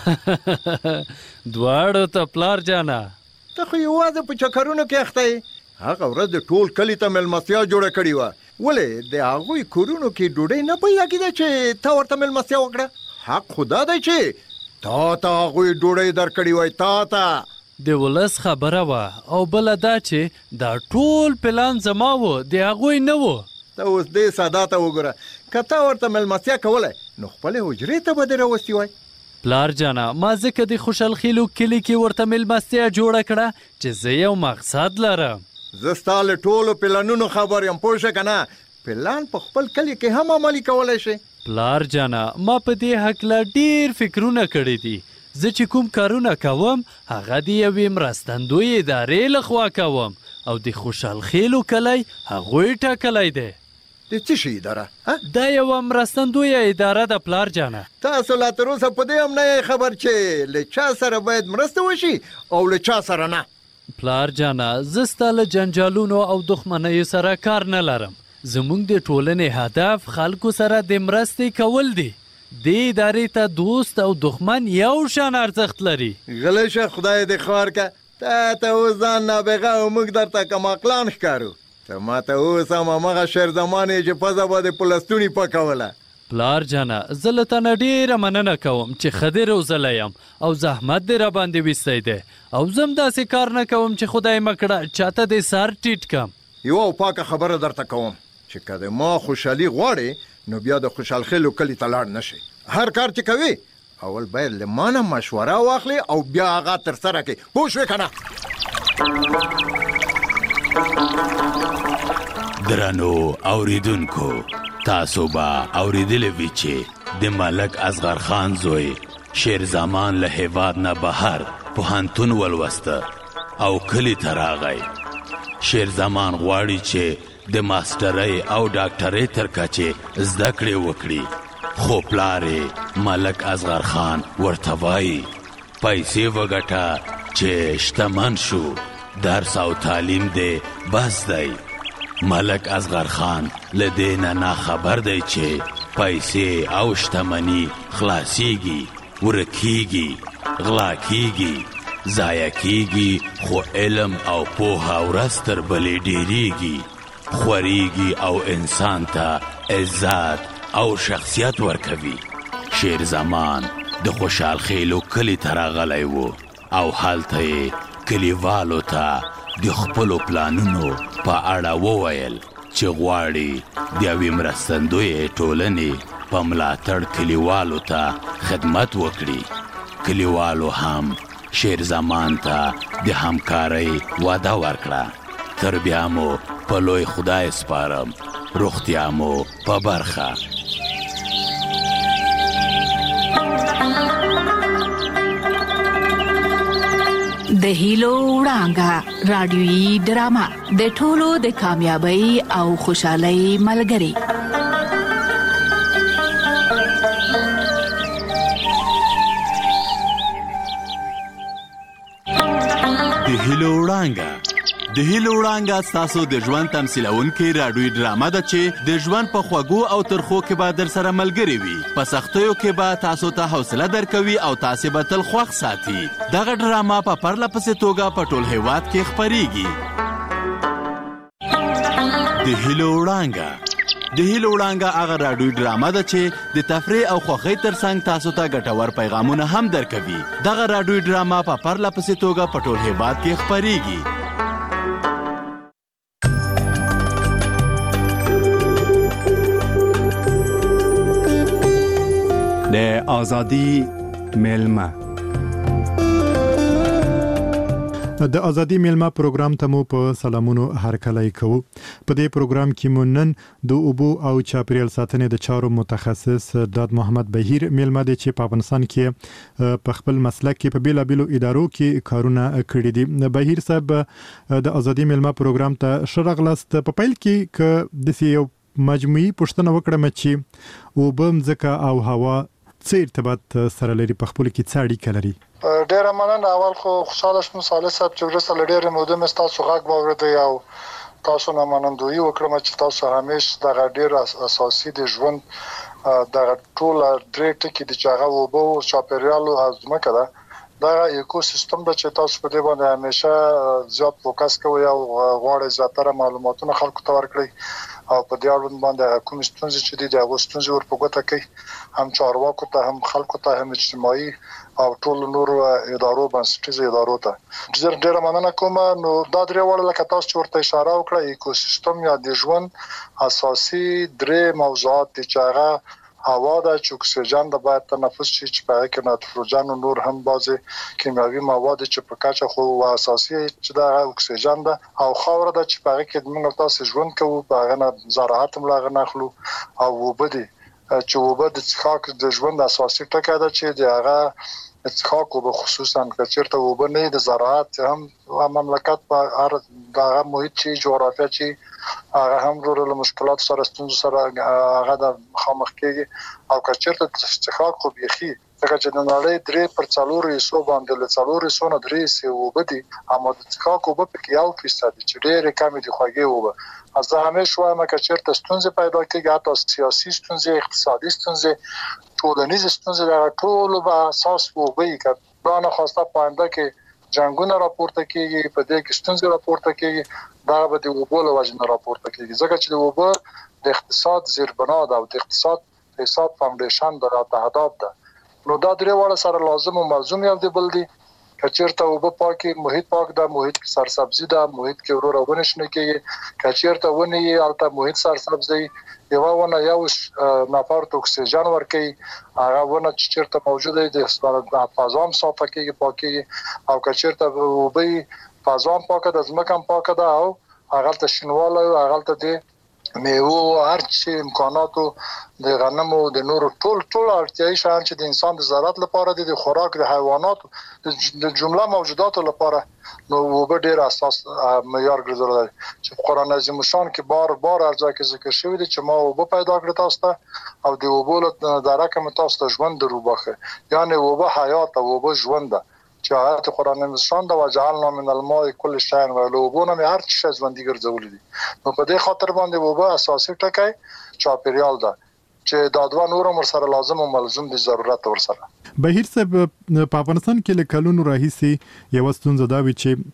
B: دواړو ته پلار جانه
D: ته خو یوازې په چکرونو کې اخته یې هغه ورځ د ټول کلي ته مېلمستیا جوړه کړې وه ولې د هغوی کورونو کې ډوډۍ نه پیدا کېده چې تا ورته مېلمستیا وکړه؟ حق خو دا دی چې تا ته هغوی ډوډۍ درکړې وای، تا ته
B: د ولس خبره وه او بله دا چې دا ټول پلان زما و، د هغوی نه و.
D: ته اوس دې ساده ته وګوره، که تا ورته مېلمستیا کولی نو خپلې حجرې ته به دې راوستي وای.
B: پلار جانه ما ځکه د خوشحال خیلو کلي کې ورته مېلمستیا جوړه کړه چې زه یو مقصد لرم.
D: زه ستا له ټولو پلانونو خبر یم، پوه شه که نه؟ پلان په خپل کلي کې هم عملي کولی شي.
B: پلار جانه ما په دې هکله ډېر فکرونه کړي دي. زه چې کوم کارونه کوم هغه د یوې مرستندوی ادارې لخوا کوم او د خوشحال خیلو کلی هغوی ټاکلی دی.
D: د څه شي اداره؟
B: دا یوه مرستندویه اداره ده پلار جانه.
D: تاسو لا تر اوسه په دې هم نه یې خبر چې له چا سره باید مرسته وشي او له چا سره نه؟
B: پلار جانه زه ستا له جنجالونو او دښمنیو سره کار نه لرم. زموږ د ټولنې هدف خلکو سره د مرستې کول دي. دې ادارې ته دوست او دښمن یو شان ارزښت لري.
D: غلی شه، خدای دې خوار که. تا ته اوس ځان نابغه او موږ درته کم عقلان ښکارو. ته ما ته اوس هم همغه شعر زمان یې چې پزه به دې په لستونې پکوله.
B: پلار جانه زه له تا نه ډېره مننه کوم چې ښه دې روزلی یم او زحمت دې راباندې ویستی دی او زه هم داسې کار نه کوم چې خدای مه کړه چاته دې سر ټیټ کم.
D: یوه پاکه خبره درته کوم چې که د ما خوشحالي غواړې نو بیا د خوشحال خیلو کلي ته لاړ نه شي. هر کار چې کوي اول باید له ما نه مشوره واخلې او بیا هغه ترسره کړې، پوه شوې که نه؟
A: درنو اوریدونکو، تاسو به اوریدلی وي چې د ملک اصغر خان زوی شیر زمان له هیواد نه بهر پوهنتون ولوسته او کلي ته راغی. شیر زمان غواړي چې د ماسټرۍ او ډاکټرۍ تر کچې زده کړې وکړي، خو پلار ملک اصغر خان ورته وایي پیسې وګټه چې شتمن شو، درس او تعلیم دې بس دی. ملک اصغر خان له دې نه ناخبر دی چې پیسې او شتمني خلاصیږي، ورکیږي، غلا کیږي، ضایع کیږي، خو علم او پوهه ورځ تر بلې ډېریږي، خوريږي او انسان ته عزت او شخصیت ورکوي. شیر زمان د خوشحال خیلو کلي ته راغلی و او هلته یې کلیوالو ته د خپلو پلانونو په اړه وویل چې غواړي د یوې مرستندویې ټولنې په ملاتړ کلیوالو ته خدمت وکړي. کلیوالو هم شیر زمان ته د همکارۍ وعده ورکړه. تر بیا مو په لوی خدای سپارم، روغتیا مو په برخه.
G: د هیلو وړانګه رادیویي ډرامه د ټولو د کامیابی او خوشحالۍ ملګری.
Q: د هیلو وړانګه د هیلو وړانګه ستاسو د ژوند تمثیلونکې راډیویي ډرامه ده چې د ژوند په خوږو او ترخو کې به در سره ملګرې وي. په سختیو کې به تاسو ته حوصله درکوي او تاسې به تل خوښ ساتي. دغه ډرامه په پرله پسې توګه په ټول هیواد کې خپریږي. د هیلو وړانګه د هیلو وړانګه هغه راډیویي ډرامه ده چې د تفریح او خوښۍ ترڅنګ تاسو ته ګټور پیغامونه هم درکوي. دغه راډیویي ډرامه په پرله پسې توګه په ټول هیواد کې خپریږي.
R: د آزادی میلمه
S: د ازادي میلمه پروګرام ته مو په سلامونو هرکلی کوو. په دې پروګرام کې مو نن د اوبو او چاپیریال ساتنې د چارو متخصص داد محمد بهیر میلمه دی چې په افغانستان کې په خپل مسلک کې په بیلابیلو ادارو کې کارونه کړي دي. بهیر صاحب د ازادي میلمه پروګرام ته ښه راغلاست. په پیل کې که داسې یو مجموعي پوښتنه وکړم چې اوبه، مځکه او هوا څه ارتباط سره لري، په خپل کې څه اړیکه لري؟
T: ډیره مننه. اول خو خوشاله شوم صالح صاحب چې ورسره لډیره موده مې تاسو غږ واورېدی او تاسو نه منندوی وکړم چې تاسو همیشه دغه ډیر اساسي د ژوند دغه ټول درې ټکي د چاغه وبو چاپیریال او ځمکه ده، دا ایکو سیستم د چې تاسو په دې باندې همیشه زیات فوکس کوئ او غواړئ زیاتره معلوماتونه خلکو ته ورکړئ او په دې اړوند باندې کوم ستونزې چې دي د هغه ستونزې ور په ګوته کوي هم چارواکو ته هم خلکو ته هم اجتماعي او ټول نور ادارو بنسټیزو ادارو ته ډېر ډېر مننه کوم. نو دا درې وړ لکه تاسو چې ورته اشاره وکړه ایکوسیستم یا د ژوند اساسي درې موضوعات دي چې هغه هوا د اکسیجن د باید تنفس شي چې په کې نایتروجن او نور هم بعضي کیمیاوي مواد چې په کاچه خو اساسي چې د اکسیجن ده او خاور د چې په کې موږ تاسو ژوند کوو په هغه نه زراعت ملغه نخلو او وبدي چې وبد د څخاک د ژوند اساسي ټکی ده چې د هغه څخاک او خصوصا کچرته وبنه د زراعت هم مملکت په هر دغه محیط چې جغرافیا چې هغه هم ورته مشکلات سره ستونزې سره هغه د مخامخ کېږي او کچرته څخاک خو بيخي څنګه چې د نړۍ درې پر څلور یې باندې له څلور یې نه درې سي وبدي اما د څخاک وب په کې یو فیصد چې ډېر کم دي خوږي وب از همیشه وایم که چیرته ستونزې پیدا کېږي حتی سیاسي ستونزې اقتصادي ستونزې ټولنیز ستونزې د ټولو په اساس وبي کړه دا نه خواسته پاینده کې جنگونه راپورته کیږي په دې کې ستونزې راپورته کیږي دا به د وبول وجنه راپورته کیږي ځکه چې د وب د اقتصاد زیربنا ده او د اقتصاد حساب فاونډیشن د اتحادات ده. نو دا درې وړ سره لازم او ملزم یو دی بل دی کچیرته وب پاکي محیط پاک ده محیط کې سرسبزي ده محیط کې ورور ونشنه کیږي کچیرته ونی الته محیط سرسبزي یو ونه یو نفر ته اکسیجن ورکي هغه ونه چې چیرته موجوده دي د فضام صافه کیږي پاکي او کچیرته وبي فضام پاکه د ځمکه پاکه ده او هغه ته شنواله هغه ته دي میوه هر څه امکاناتو د غنمو د نورو ټول ټول اړتیاي شان چې د انسان د ضرورت لپاره د خوراک د حیواناتو د جمله موجوداتو لپاره نو وب ډیر اساس معیار ګرځول چې قرآن عظیم شان کې بار بار ارزه کې ذکر شوی دی چې ما وب پیدا کړ تاسو ته او د وبول د رقم تاسو ته ژوند دروبخه یعنی وب حیات او وب ژوند ده چې آیات قرآن نشان دا وجعلنا من الماء كل شيء ولوبونه مې هر څه ژوندۍ ګرځولې دي نو په دې خاطر باندې وبا اساسي ټکی چاپیریال ده چې دا دوه نور مر سره لازم او ملزم دي ضرورت ور سره.
S: بهیر صاحب په افغانستان کې له کلونو راهیسي یو ستونزه دا وی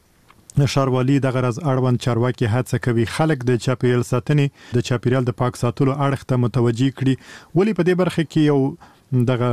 S: چې ښاروالي د غرض اړوند چارواکي هڅه کوي خلک د چاپیریال ساتنې د چاپیریال د پاک ساتلو اړخ ته متوجي کړي ولی په دې برخه کې یو دغه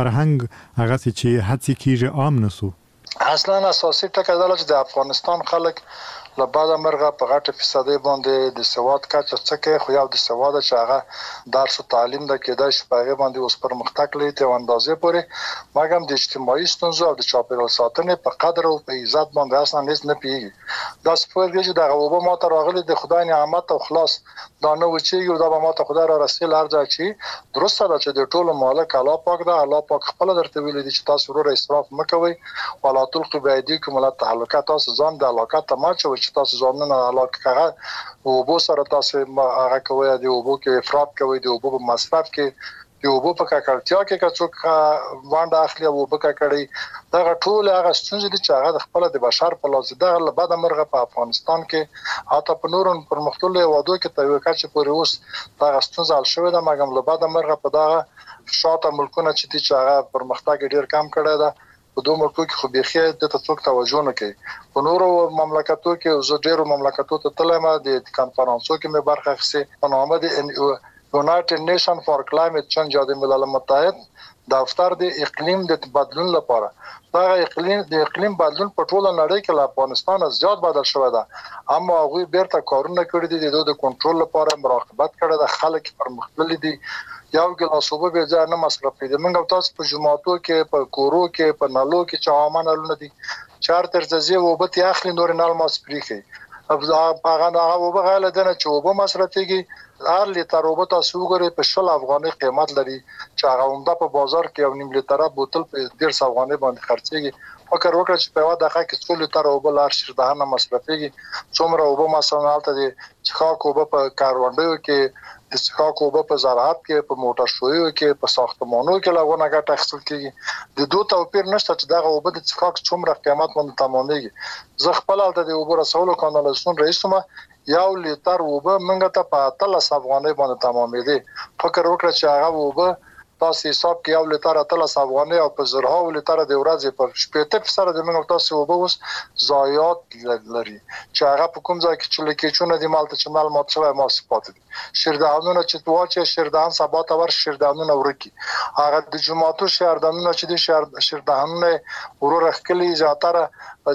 S: فرهنګ هغه چې هڅه کیږي عام نسو
T: اصلا اساسي ټکی دا چې د افغانستان خلک له بعد مرغه په غټه فیصدي باندې د سواد کچه څکه خو یو د سواد چې هغه درس او تعلیم د کېدای شي په هغه باندې اوس پرمختګ لري ته اندازې پورې مګم د اجتماعي ستونزو او د چاپیریال ساتنې په قدر او په عزت باندې اصلا هیڅ نه پیږي دا سپورګي چې د غوبه ماته راغلي د خدای نعمت او خلاص دا نو چې یو دا ماته خدای را رسول ارزه چې درسته ده چې د ټولو مالک الله پاک ده الله پاک خپل درته ویل دي چې تاسو ورو اسراف مکوئ ولا تلقوا بأيديكم إلى التهلكة تاسو ځان د علاقات ته ماچو چې تاسو ځانونه علاقه کړه او بو سره تاسو هغه کوي دی او بو کې افراط کوي دی او بو مصرف کې دی او بو په کارتیا کې کڅوک وانډه اخلي او بو کړي دا ټول هغه ستونزې دي چې هغه خپل د بشر په لاس ده له بعد مرغه په افغانستان کې اته په نورن پر مختلفه وادو کې ته وکړي پورې اوس دا ستونزه حل شوې ده مګم له بعد مرغه په دا شاته ملکونه چې دي چې هغه پرمختګ ډیر کم کړی ده په دوه ملکو کې خو بيخي د تاسو توجه نه کوي په نورو مملکتو کې زه ډیرو مملکتو ته تلم د کانفرنسو کې مې برخه اخیسته په نامه د یونایټډ نیشن فار کلایمټ چینج د ملل متحد دفتر د اقلیم د بدلون لپاره دا اقلیم د اقلیم بدلون په ټوله نړۍ کې له افغانستان زیات بدل شوی ده اما هغه بیرته کارونه کړی دي د کنټرول لپاره مراقبت کړی د خلک پرمختللي دي یو ګلاس اوبه به ځای نه مصرف دي موږ تاسو په جمعاتو کې په کورو کې په نالو کې چې عامه نالونه دي چار تر ځای وبه تی اخلي نور نال ماسپریخي اب هغه هغه وبه غاله دنه چې وبه مصرفيږي هر لیټر وبه تاسو وګورئ په شل افغاني قیمت لري چې هغه عمده په بازار کې یو نیم لیټر بوتل په ډیر سو افغاني باندې خرڅيږي فکر وکړئ چې په واده کې څو لیټر وبه لار شي دهنه مصرفيږي څومره وبه مثلا الته دي چې خاک وبه په کاروانډو کې د څخاک وبه په زراعت کې په موټر شویو کې په ساختمانونو کې لغونه ګټه اخیستل کیږي د دوه توپیر نشته چې دغه وبه د څخاک څومره قیمت باندې تمامېږي زه خپل الته د وبه رسولو کانالاسون رئیسمه یو لیټر وبه منګه ته په تلس افغانۍ باندې تمامېدي فکر وکړه چې هغه وبه تاسو حساب کې یو لیټر اتلس افغانۍ او په زرهاو لیټر د ورځې په شپږ فیصد د موږ تاسو وبوس ضایعات لري چې هغه په کوم ځای کې چې لکېچونه د مالته چې مال مات شوی ماسپات دي شیردانونه چې تواچې شیردان سبا ته ور شیردانونه ورکی هغه د جمعاتو شیردانونه چې د شیر شیردانونه ورور خکلی زیاتره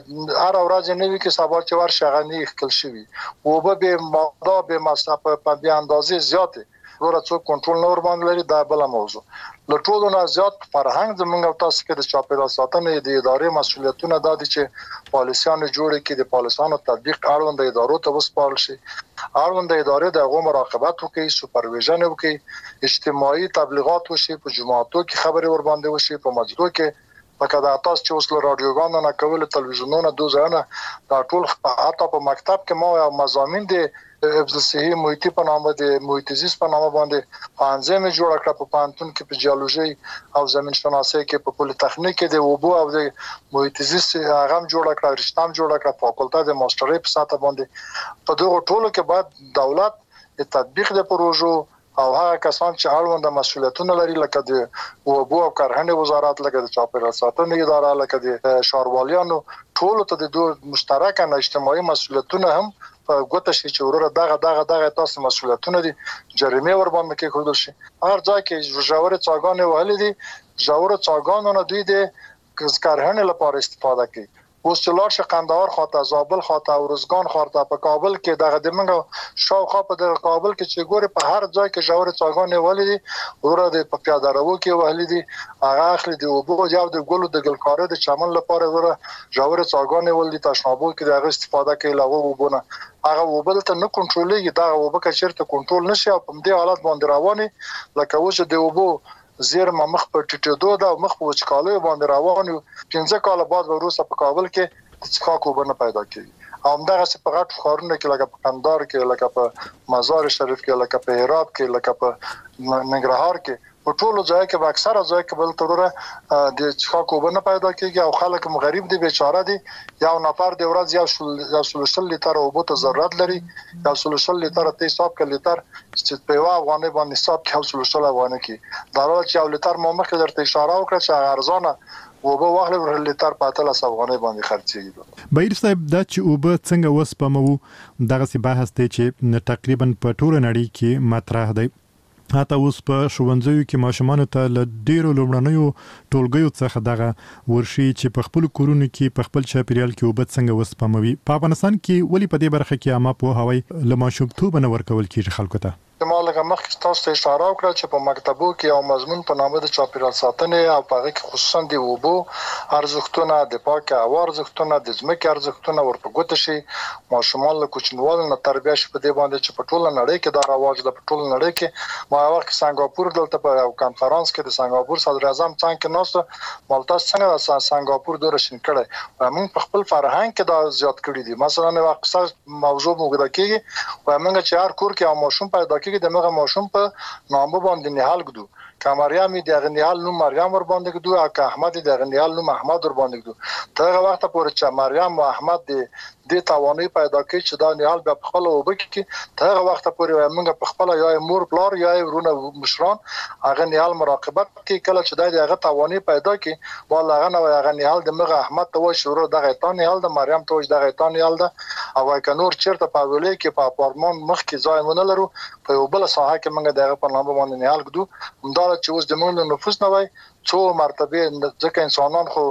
T: هر ورځ نه وی کې سبا چې ور شغنی خکل شوی او به ماده به مصرف په بیا اندازې زیاته ورته څو کنټرول نور باندې لري دا بل موضوع له ټولو نه زیات فرهنګ زموږ تاسو کې د چاپیریال ساتنې د ادارې مسولیتونه د دي چې پالیسیانو جوړ کړي د پالیسانو تطبیق اړوند ادارو ته وسپارل شي اړوند ادارې د غو مراقبت وکړي سوپرویژن وکړي اجتماعي تبلیغات وشي په جماعتو کې خبري ور باندې وشي په مسجدو کې پکې د تاسو چې اوس له رادیوګانو نه کول تلویزیونونو دوزانه دا ټول حتی په مکتب کې ما مضامین دي ابز صحیح محیطي په نامه د محیط زیست په نامه باندې پانځه می جوړ کړ په پانتون کې په جیولوژي او زمين شناسي کې په پولی تخنیک کې د وبو او د محیط زیست هغه جوړ کړ رښتام جوړ کړ فاکولټه د ماسترۍ په ساته باندې په دغه ټولو کې بعد دولت د تطبیق د پروژو او هغه کسان چې اړوند مسولیتونه لري لکه د وبو او کرهنې وزارت لکه د چاپیریال ساتنې اداره لکه د شارواليانو ټولو ته د دوه مشترکه اجتماعي مسولیتونه هم په ګوته شي چې ورور دغه دغه دغه تاسو مسولیتونه دي جریمه ور باندې کې خودل شي هر ځای کې جوړور څاګانې وهلې دي جوړور څاګانو نه دوی د کارهنې لپاره استفاده کوي اوس چې لار شقندار خاطه زابل خاطه او روزګان خاطه په کابل کې دغه د منګو شاوخوا په د کابل کې چې ګوره په هر ځای کې جوړور څاګانې وهلې دي ورور د په پیاده رو کې وهلې دي هغه اخلي د وبو یو د ګلو د ګلکاره د چمن لپاره ورور جوړور څاګانې ولې تشنابو کې دغه استفاده کوي لغه وبونه هغه وبل ته نه کنټرولېږي دا وبکه چیرته کنټرول نشي او په دې حالت باندې رواني لکه وځ د وبو زیر ما مخ په ټټېدو دا مخ په وچکالو باندې روان یو پنځه کال بعد وروسته په کابل کې د څښاک اوبه نه پیدا کیږي او همدغه څه په غټ ښارونو کې لکه په کندهار کې لکه په مزار شریف کې لکه په هرات کې لکه په ننګرهار کې په ټولو ځای کې په اکثره ځای کې بل تر د څښاک اوبه نه پیدا کیږي او خلک غریب دي بیچاره دي یو نفر د ورځ یو شل یو سلسل لیټر اوبه ته ضرورت لري یو سلسل لیټر ته حساب کې لیټر چې په یو افغاني باندې حساب کې یو سلسل افغاني کې دا ورته چې یو لیټر مو مخکې درته اشاره وکړه چې ارزانه وبو واخلې ور لیټر په اتل افغاني باندې خرڅېږي
S: بهیر صاحب دا چې اوبه څنګه وسپمو دغه سی بحث دی چې تقریبا په ټوله نړۍ کې مطرح دی حتی اوس په ښوونځیو کې ماشومان ته له ډیرو لومړنیو ټولګیو څخه دغه ورشي چې په خپل کورونو کې په خپل چاپیریال کې اوبه څنګه وسپموي په افغانستان کې ولی په دې برخه کې عامه پوهاوی له ماشومتوب نه ورکول کیږي خلکو ته
T: مالګه مخکې تاسو ته اشاره وکړه چې په مکتبو کې یو مضمون په نامه د چاپیریال ساتنې او په هغه کې خصوصا د وبو ارزښتونه د پاک هوا ارزښتونه د ځمکې ارزښتونه ورته ګوت شي ماشومان له کوچنیوالو نه تربیه شي په دې باندې چې په ټوله نړۍ کې دا رواج د په ټوله نړۍ کې ما وخت سنگاپور دلته په یو کانفرنس کې د سنگاپور صدر اعظم څنګه کې نوسته مالتا څنګه د سنگاپور دور شین کړي موږ په خپل فرهنګ کې دا زیات کړی دي مثلا یو اکثر موضوع موږ د کېږي او موږ چې هر کور کې ماشوم پیدا کې د مغه ماشوم په نامه باندې نهال ګدو کمریام دی غنیال نو مریم ور باندې ګدو او که احمد دی غنیال نو محمد ور باندې ګدو ترغه وخت پورې چې مریم او احمد دی د توانې پیدا کړي چې دا نهال په خپل وبکه کې ترغه وخت پورې موږ په خپل یا مور پلار یا ورونه مشران هغه نهال مراقبت کوي کله چې دا هغه توانې پیدا کړي والله هغه نو هغه نهال د مغه احمد ته وای شروع دغه تان نهال د مریم ته وای دغه تان نهال ده او که نور چیرته په ویلې کې په اپارتمان مخ کې ځای مونږ لرو په یو بل ساحه کې موږ دغه په نامه باندې نهال ګدو همدا چې اوس د موږ نفوس نه وای څو مرتبه ځکه انسانان خو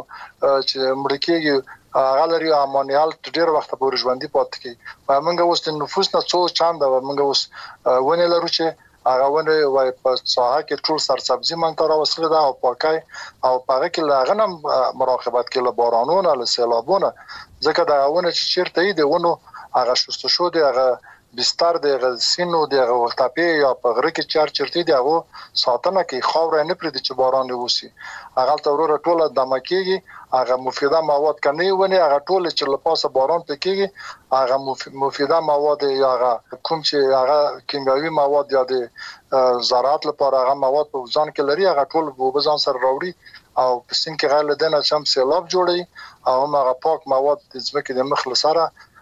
T: چې مړ کېږي هغه لري امونیال ډیر وخت پورې ژوندۍ پاتې کی موږ اوس د نفوس نه څو چاند موږ اوس ونه لرو چې هغه ونه وای په ساحه کې ټول سرسبزي مونږ ته راوصله ده او پاکای او هغه کې لاغنم مراقبت کې له بارانونو له سیلابونو ځکه دا ونه چې چیرته دی ونه هغه شوست شو دی هغه بستر د غسینو د غلطاپی یا په غره کې چار چرتی دی هغه ساتنه کې خاور نه پرې د چباران وسی هغه ته ورور ټوله دمکیږي هغه مفیده مواد کني ونه هغه ټوله چې لپاسه باران پکېږي هغه مفیده مواد یا هغه کوم چې هغه کیمیاوي مواد یا د زراعت لپاره هغه مواد په ځان کې لري هغه ټول په ځان سره راوړي او په سین کې غل دنه چې سیلاب جوړي او هغه پاک مواد د ځمکې د مخ لسره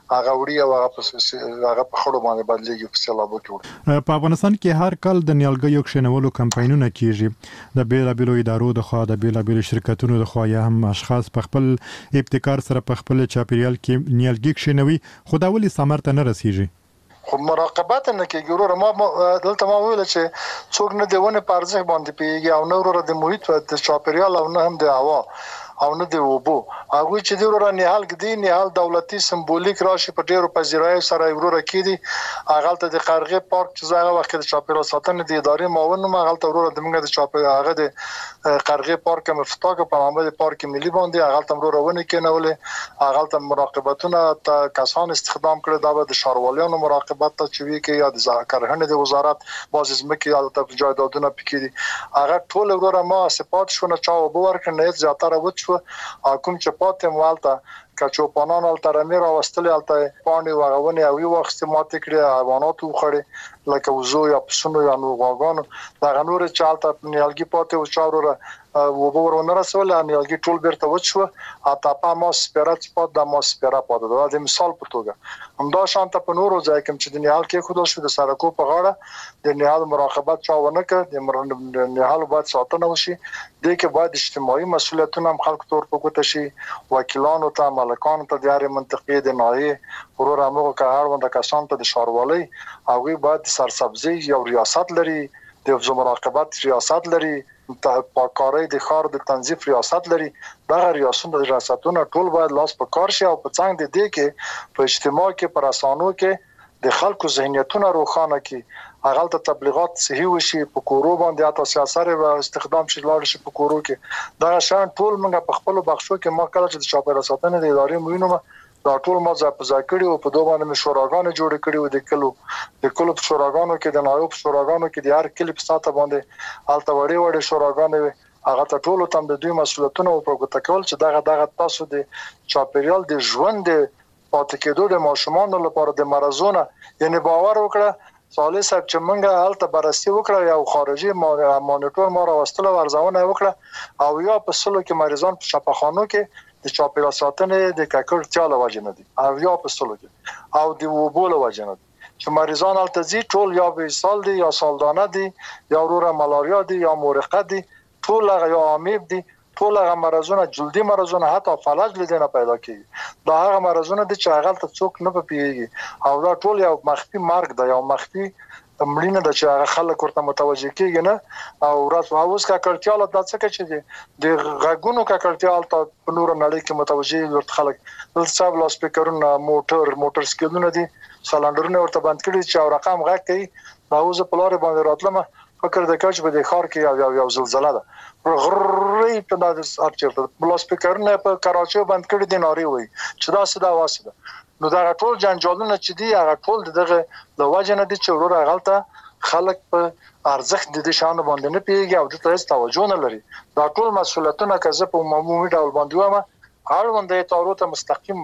T: هغه وړي او هغه هغه په خړو باندې بدلېږي په سیلابو کې.
S: په افغانستان کې هر کال د نیالګیو کښېنولو کمپاینونه کیږي د بیلابیلو ادارو د خوا د بیلابیلو شرکتونو د خوا یا هم اشخاص په خپل ابتکار سره په خپل چاپیریال کې نیالګي کښېنوي خو دا ولې ثمر ته نه رسیږي؟
T: خو مراقبت نه کوي ګورو ما دلته ما ویل چې څوک نه دیونه په ارزښت باندې پیږي او نو ورو د محیط او د چاپیریال او نه هم د هوا او نه دی وبو هغه چې دی ورو نه حل کدي نه حل دولتي سمبولیک راشي په ډیرو پذیرای سره ورو کېدی هغه ته د قرغه پارک چې زغه وخت د چاپیریال ساتنې د ادارې معاون ما هغه ته ورو د موږ د چاپیریال هغه د قرغه پارک مفتاق په نامه د پارک ملي باندې هغه ته ورو ونه کېنولې هغه ته مراقبتونه ته کسان استخدام کړي دا د شاروالانو مراقبت ته چې وی کې یا د ذکرهنه د وزارت باز زمکه یا د جایدادونه پکې هغه ټول ورو ما صفات شونه چا وبور کړي زیاتره و کوم چې پاتې مالته کچوپانان الترمیر او واستل الته پانی وغونه او یو وخت ماته کړی حیوانات وخړي لکه وزو یا پسونو یا نو غاغان دا غنور چالته نیالګي پاتې او چاروره و به ورونه رسول نیالګي ټول بیرته وچو اته په ماس سپیرات پات د ماس سپیرا پات دا د مثال په توګه همدا شانته په نورو ځای کې چې د نیال کې خود شو د سرکو په غاړه د نیال مراقبت چاونه کې د نیال باید ساتنه وشي د کې باید اجتماعي مسولیتونه هم خلک تور په کوته شي وکیلانو ته مالکانو ته د هر منطقې د نایې ورور امغه کار ونده کسان ته د شاروالۍ هغه باید سرسبزي یو ریاست لري د مراقبت ریاست لري په کاري د خار د تنظیف ریاست لري دا ریاستونه د ریاستونو ټول باید لاس په کار شي او په څنګه د دې کې په اجتماع کې پر اسانو کې د خلکو ذهنیتونه روښانه کې هغه ته تبلیغات صحیح وشي په کورو باندې اته سیاست او استخدام شي لاړ شي په کورو کې دا شان ټول موږ په خپل بخښو کې ما کله چې چاپیریال ساتنه د ادارې مینومه دا ټول ما ځا ځکړي او په دوه باندې مشورګان جوړ کړي او د کلو د کلو په شوراګانو کې د نایب شوراګانو کې د هر کلی په ساته باندې الته وړي وړي شوراګان هغه ته ټول تم د دوی مسولیتونه او پروګرام کول چې دغه دغه تاسو د چاپیریال د ژوند پاتې کېدو د ماشومان لپاره د مرزونه یعنی باور وکړه صالح صاحب چې منګه حالت بررسي وکړه یا خارجي مانیټور ما راوستله ورزونه وکړه او یا په سلو کې مریضان په شفاخانو کې د چاپیریال ساتنې د ککړتیا له وجې نه دي او یا په سلو کې او د وبو له وجې نه دي چې مریضان التزي ټول یا به سال دي یا سالدانه دي یا وروره ملاریا دي یا مورقه دي ټول هغه یا امیب دي ټول هغه مرزونه جلدي مرزونه حتی فلج لیدنه پیدا کیږي دا هغه مرزونه دي چې هغه ته څوک نه پیږي او دا ټول یو مخفي مرګ دی یو مخفي مړینه د چې هغه خلک ورته متوجه کیږي نه او راز اوس کا کړتیا له داسې کې چې د غاګونو کا کړتیا ته په نور نړۍ کې متوجه ورته خلک د صاحب لاس سپیکرونه موټر موټر سکیلونه دي سلندرونه ورته بند کړي چې او رقم غږ کوي دا اوس په لار باندې راتلمه فکر د کاچ په د خار کې یو یو زلزلہ ده غري په داس اچته لاس سپیکرونه په کراچي بند کړي دي ناري وي چې دا صدا واسه نو دا ټول جنجالونه چې دی هغه ټول دغه د وجه نه دي چې ورور غلطه خلک په ارزښت د دې شان باندې نه پیږي او د تاسو توجه نه لري دا ټول مسولیتونه که په عمومي ډول باندې وامه هر باندې تاسو ته مستقیم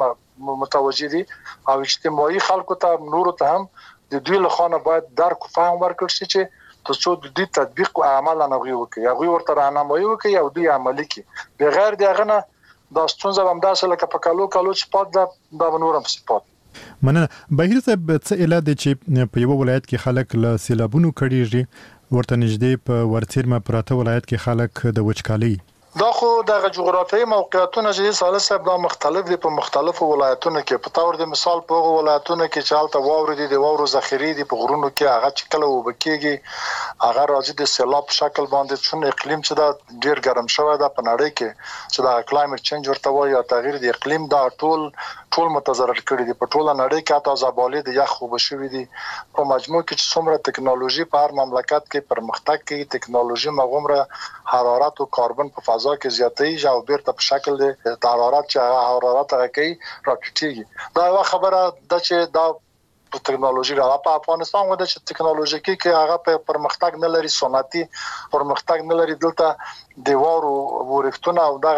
T: متوجه دي او اجتماعي خلکو ته نور ته هم د دوی له خانه باید درک فهم ورکړي چې تاسو د دې تطبیق او عمل نه غوي وکړي هغه ورته راهنمایي وکړي او دوی عملي کړي بغیر دغه نه دا ستونزه هم داسې لکه په کالو کالو سپات دا د نورم سپات
S: مننه بهیر صاحب څه اله دي چې په یو ولایت کې خلک له سیلابونو کړيږي ورته نږدې په ورڅیرمه پراته ولایت کې خلک د وچکالي
T: دا خو د جغرافیایي موقعیتونو چې صالح صاحب دا مختلف دي په مختلفو ولایتونو کې په تور د مثال په ولایتونو کې چې حالت واوري دي د واورو ذخیره دي په غرونو کې هغه چې کله وبکیږي هغه راځي د سیلاب په شکل باندې چې اقلیم چې دا ډیر ګرم شوی دا په نړۍ کې چې دا کلایمټ چینج ورته وایي یا تغییر د اقلیم دا ټول ټول متضرر کړي دي په ټوله نړۍ کې حتی زبالې د یخ وبشوي دي په مجموع کې چې څومره ټکنالوژي په هر مملکت کې پرمختګ کوي ټکنالوژي مغمره حرارت او کاربن په فضا کې زیاتې او بیرته په شکل د حرارت چې حرارت راکړي راکټيږي دا یو خبره د چې دا ټکنالوژي را په افغانستان ودا چې ټکنالوژیکي کې هغه په پرمختګ نه لري سنتي پرمختګ نه لري دلته دیوارو ورښتونه او دغه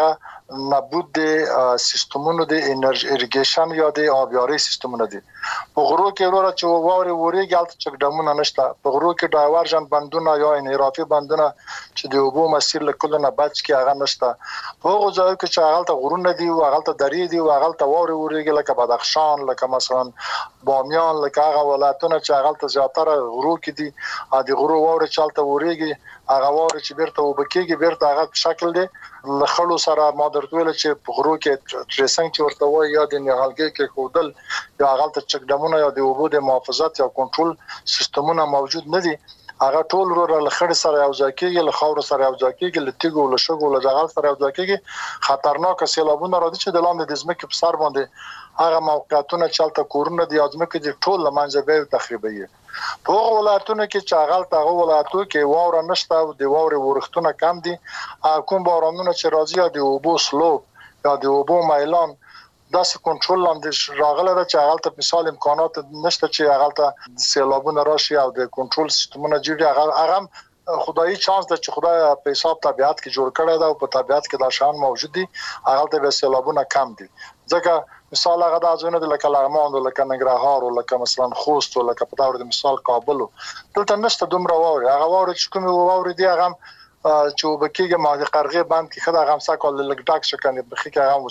T: نبود د سیستمونو د انرژي اریګیشن یا د آبیاري سیستمونو دي. په غرو کې وروره چې واوري وریږي هلته چک ډمونه نشته. په غرو کې ډایورژن بندونه یا انحرافي بندونه چې د اوبو مسیر له کله نه بچ کې هغه نشته. په هغو ځایو کې چې هغلته غرونه دي او هغلته درې دي او هغلته واوري وریږي لکه بدخشان، لکه مثلا بامیان، لکه هغه ولایتونه چې هغلته زیاتره غرو کې دي ا د غرو واوري چې هلته وریږي هغه واوري چې بیرته وبکیږي بیرته هغه په شکل دی لخړو سره ما درته ویل چې په غرو کې ټریسنګ چې ورته وایي یا د نیغالګي کې خودل یا هغه چک ډمونه یا د اوبو د محافظت یا کنټرول سیستمونه موجود نه دي. هغه ټول ور لخړ سره یو ځای کېږي، لخور سره یو ځای کېږي، لتیګو لشګو لجغال سره یو ځای کېږي. خطرناک سیلابونه راځي چې د لاندې د ځمکې په سر باندې هغه موقعیتونه چې هلته کورونه دي ځمکې د ټول لمنځه به تخریبوي. په هغو ولایتونو کې چې هغلته هغه ولایتونو کې واوره نشته او د واورې ورښتونه کم دي، کوم بارانونه چې راځي یا د اوبو سلوپ یا د اوبو میلان داسې کنټرول لاندې راغله ده چې هغلته مثال امکانات نشته چې هغلته سیلابونه راشي او د کنټرول سیستمونه جوړي. هغه خدایي چانس ده چې خدای په حساب طبيعت کې جوړ کړی ده او په طبيعت کې دا شان موجود دي، هغلته به سیلابونه کم دي. ځکه مثال هغه د ازونه د لکه لغمان او لکه ننګرهار او لکه مثلا خوست او لکه په داور د مثال کابل دلته نشته دومره واوري. هغه واوري چې کوم واوري دي هغه چې وبکیږي ما د قرغه باندې کې خدای غم سا کول لګ ډاک شو کنه بخي کې هغه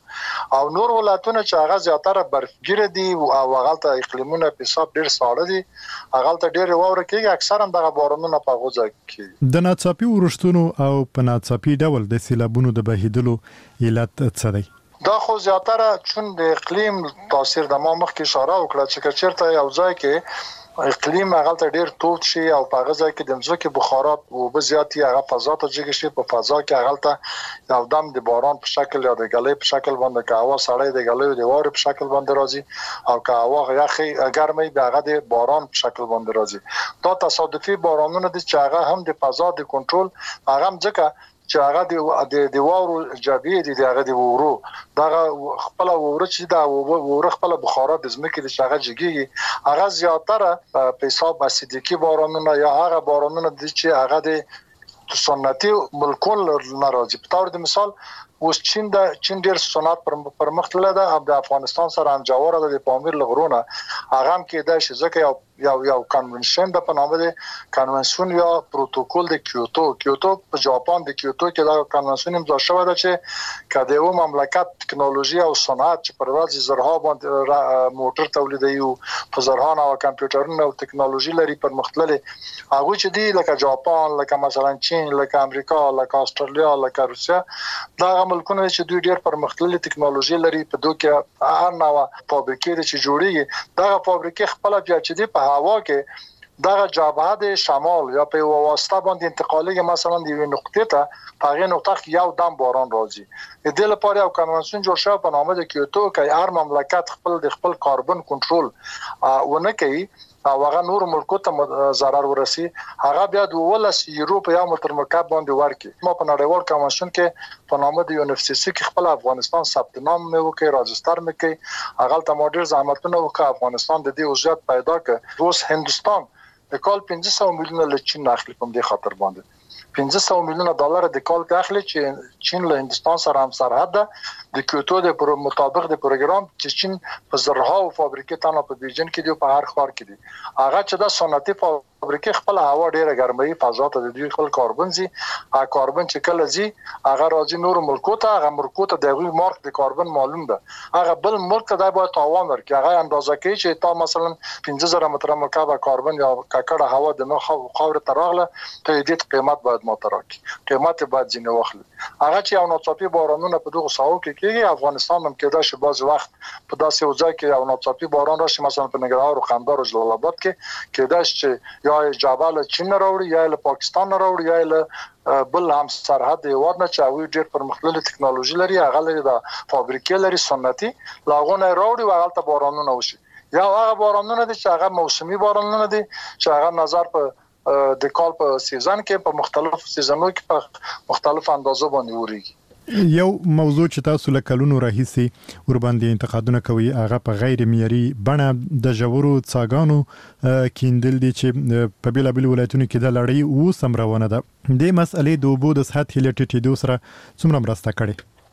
T: وشو او نور ولایتونه چې هغه زیاتره برفګیر دي او هغه اقلیمونه په حساب ډیر ساړه دي، هغه ډیر واوره کېږي، اکثرا دغه بارانونه په غوځه کې
S: د ناڅاپي ورښتونو او په ناڅاپي ډول د سیلابونو د بهیدلو علت څه دی؟
T: دا خو زیاتره چون د اقلیم تاثیر د ما مخکې اشاره وکړه چې چیرته یو ځای کې اقلیم هغه ډیر توت شي او په هغه ځای کې د ځمکې بخارات او به زیاتی هغه فضا ته جګ شي، په فضا کې هغه یو دم د باران په شکل یا د غلې په شکل باندې که هوا سړې د غلې د واره په شکل باندې راځي او که هوا یخي ګرمي د هغه د باران په شکل باندې راځي. دا تصادفي بارانونه دي چې هغه هم د فضا د کنټرول هغه هم ځکه چې هغه د د وورو جابې دي هغه د وورو دغه خپل ووره چې دا ووره خپل بخارات د ځمکې د شغه جګي هغه زیاتره په حساب اسیدیکی بارانونه یا هغه بارانونه دي چې هغه د سنتي ملکونو ناراضي. په تور د مثال اوس چین د چین ډیر صنعت پر مخ تللی ده او د افغانستان سره هم جوړه ده د پامیر لغرونه هغه هم کې د شزکه یو یو یو کنونشن د پنامه ده کنونشن یا پروتوکول د کیوتو کیوتو په جاپان د کیوتو کې دا کنونشن امضا شوی ده چې کله یو مملکت ټکنالوژي او صنعت چې پر ورځ زرها باندې موټر تولیدوي او په زرهانه او کمپیوټرونه او ټکنالوژي لري پر مختللي هغه چې دی لکه جاپان لکه مثلا چین لکه امریکا لکه استرالیا لکه روسیا دا ملکونه چې دوی ډیر پرمختللي ټکنالوژي لري په دوی کې هر نوع فابریکې چې جوړیږي دا فابریکې خپل بیا چې دی په هوا کې دا جبهه د شمال یا په واسطه باندې انتقالي مثلا د یو نقطې ته په هغه نقطه کې یو دم باران راځي. د دې لپاره یو کنونشن جوړ شوی په نامه د کیوتو کې هر مملکت خپل د خپل کاربن کنټرول ونه کوي او هغه نور ملکو ته ضرر ورسي هغه بیا د ولس یورپ یا متر مکعب باندې ورکی. ما په نړیوال کنونشن کې په نامه د یو ان اف سی سی کې خپل افغانستان ثبت نام مې وکړ، راجستر مې کړ، هغه ته ماډر زحمتونه وکړ، افغانستان د دې وضعیت پیدا کړ. اوس هندستان د کال پنځه سوه میلیونه له چین اخلي په دې خاطر باندې پنځه سوه میلیونه ډالر د کال اخلي چې چین له هندستان سره هم سرحد ده. د کیوتو د پر مطابق د پروګرام چې چین په زرها او فابریکې تنه په بیجن کې دی په هر ښار کې دي هغه چې د صنعتي فابریکې خپل هوا ډیره ګرمي فضا ته د دوی خپل کاربن زی ا کاربن چې کله زی هغه راځي نور ملکو ته هغه ملکو ته د مارک د کاربن معلوم ده هغه بل ملک ته د باید تاوان ورکړي هغه اندازه کوي چې تا مثلا پنځه زره متر مکعب کاربن یا ککړه هوا د نو خاور تراغله ته دې قیمت باید متراکي قیمت باید ځینې واخلي هغه چې یو ناڅاپي بارانونه په دغه ساحو کې کېږي افغانستان هم کېدای شي بعض وخت په داسې وځای کې یو ناڅاپي باران راشي مثلا په ننګرهار او قندهار او جلال آباد کې کېدای شي یا جبل چین راوړي یا له پاکستان راوړي یا له بل هم سرحد هیواد نه چاوي ډېر پرمختللي ټکنالوژي لري هغه لري د فابریکې لري سنتي لاغونه راوړي او هغه ته بارانونه وشي یا هغه بارانونه دي چې هغه موسمي بارانونه دي چې هغه نظر په د کال په سیزن کې په مختلفو سیزنونو کې په مختلف اندازو باندې وریږي.
S: یو موضوع چې تاسو له کلونو راهیسي ور باندې انتقادونه کوي هغه په غیر معیاري بڼه د جوړو څاګانو کیندل دي چې په بیلابل ولایتونو کې د لړۍ و سم روانه ده د مسلې د اوبو د سطحې لټېدو سره څومره مرسته کړي؟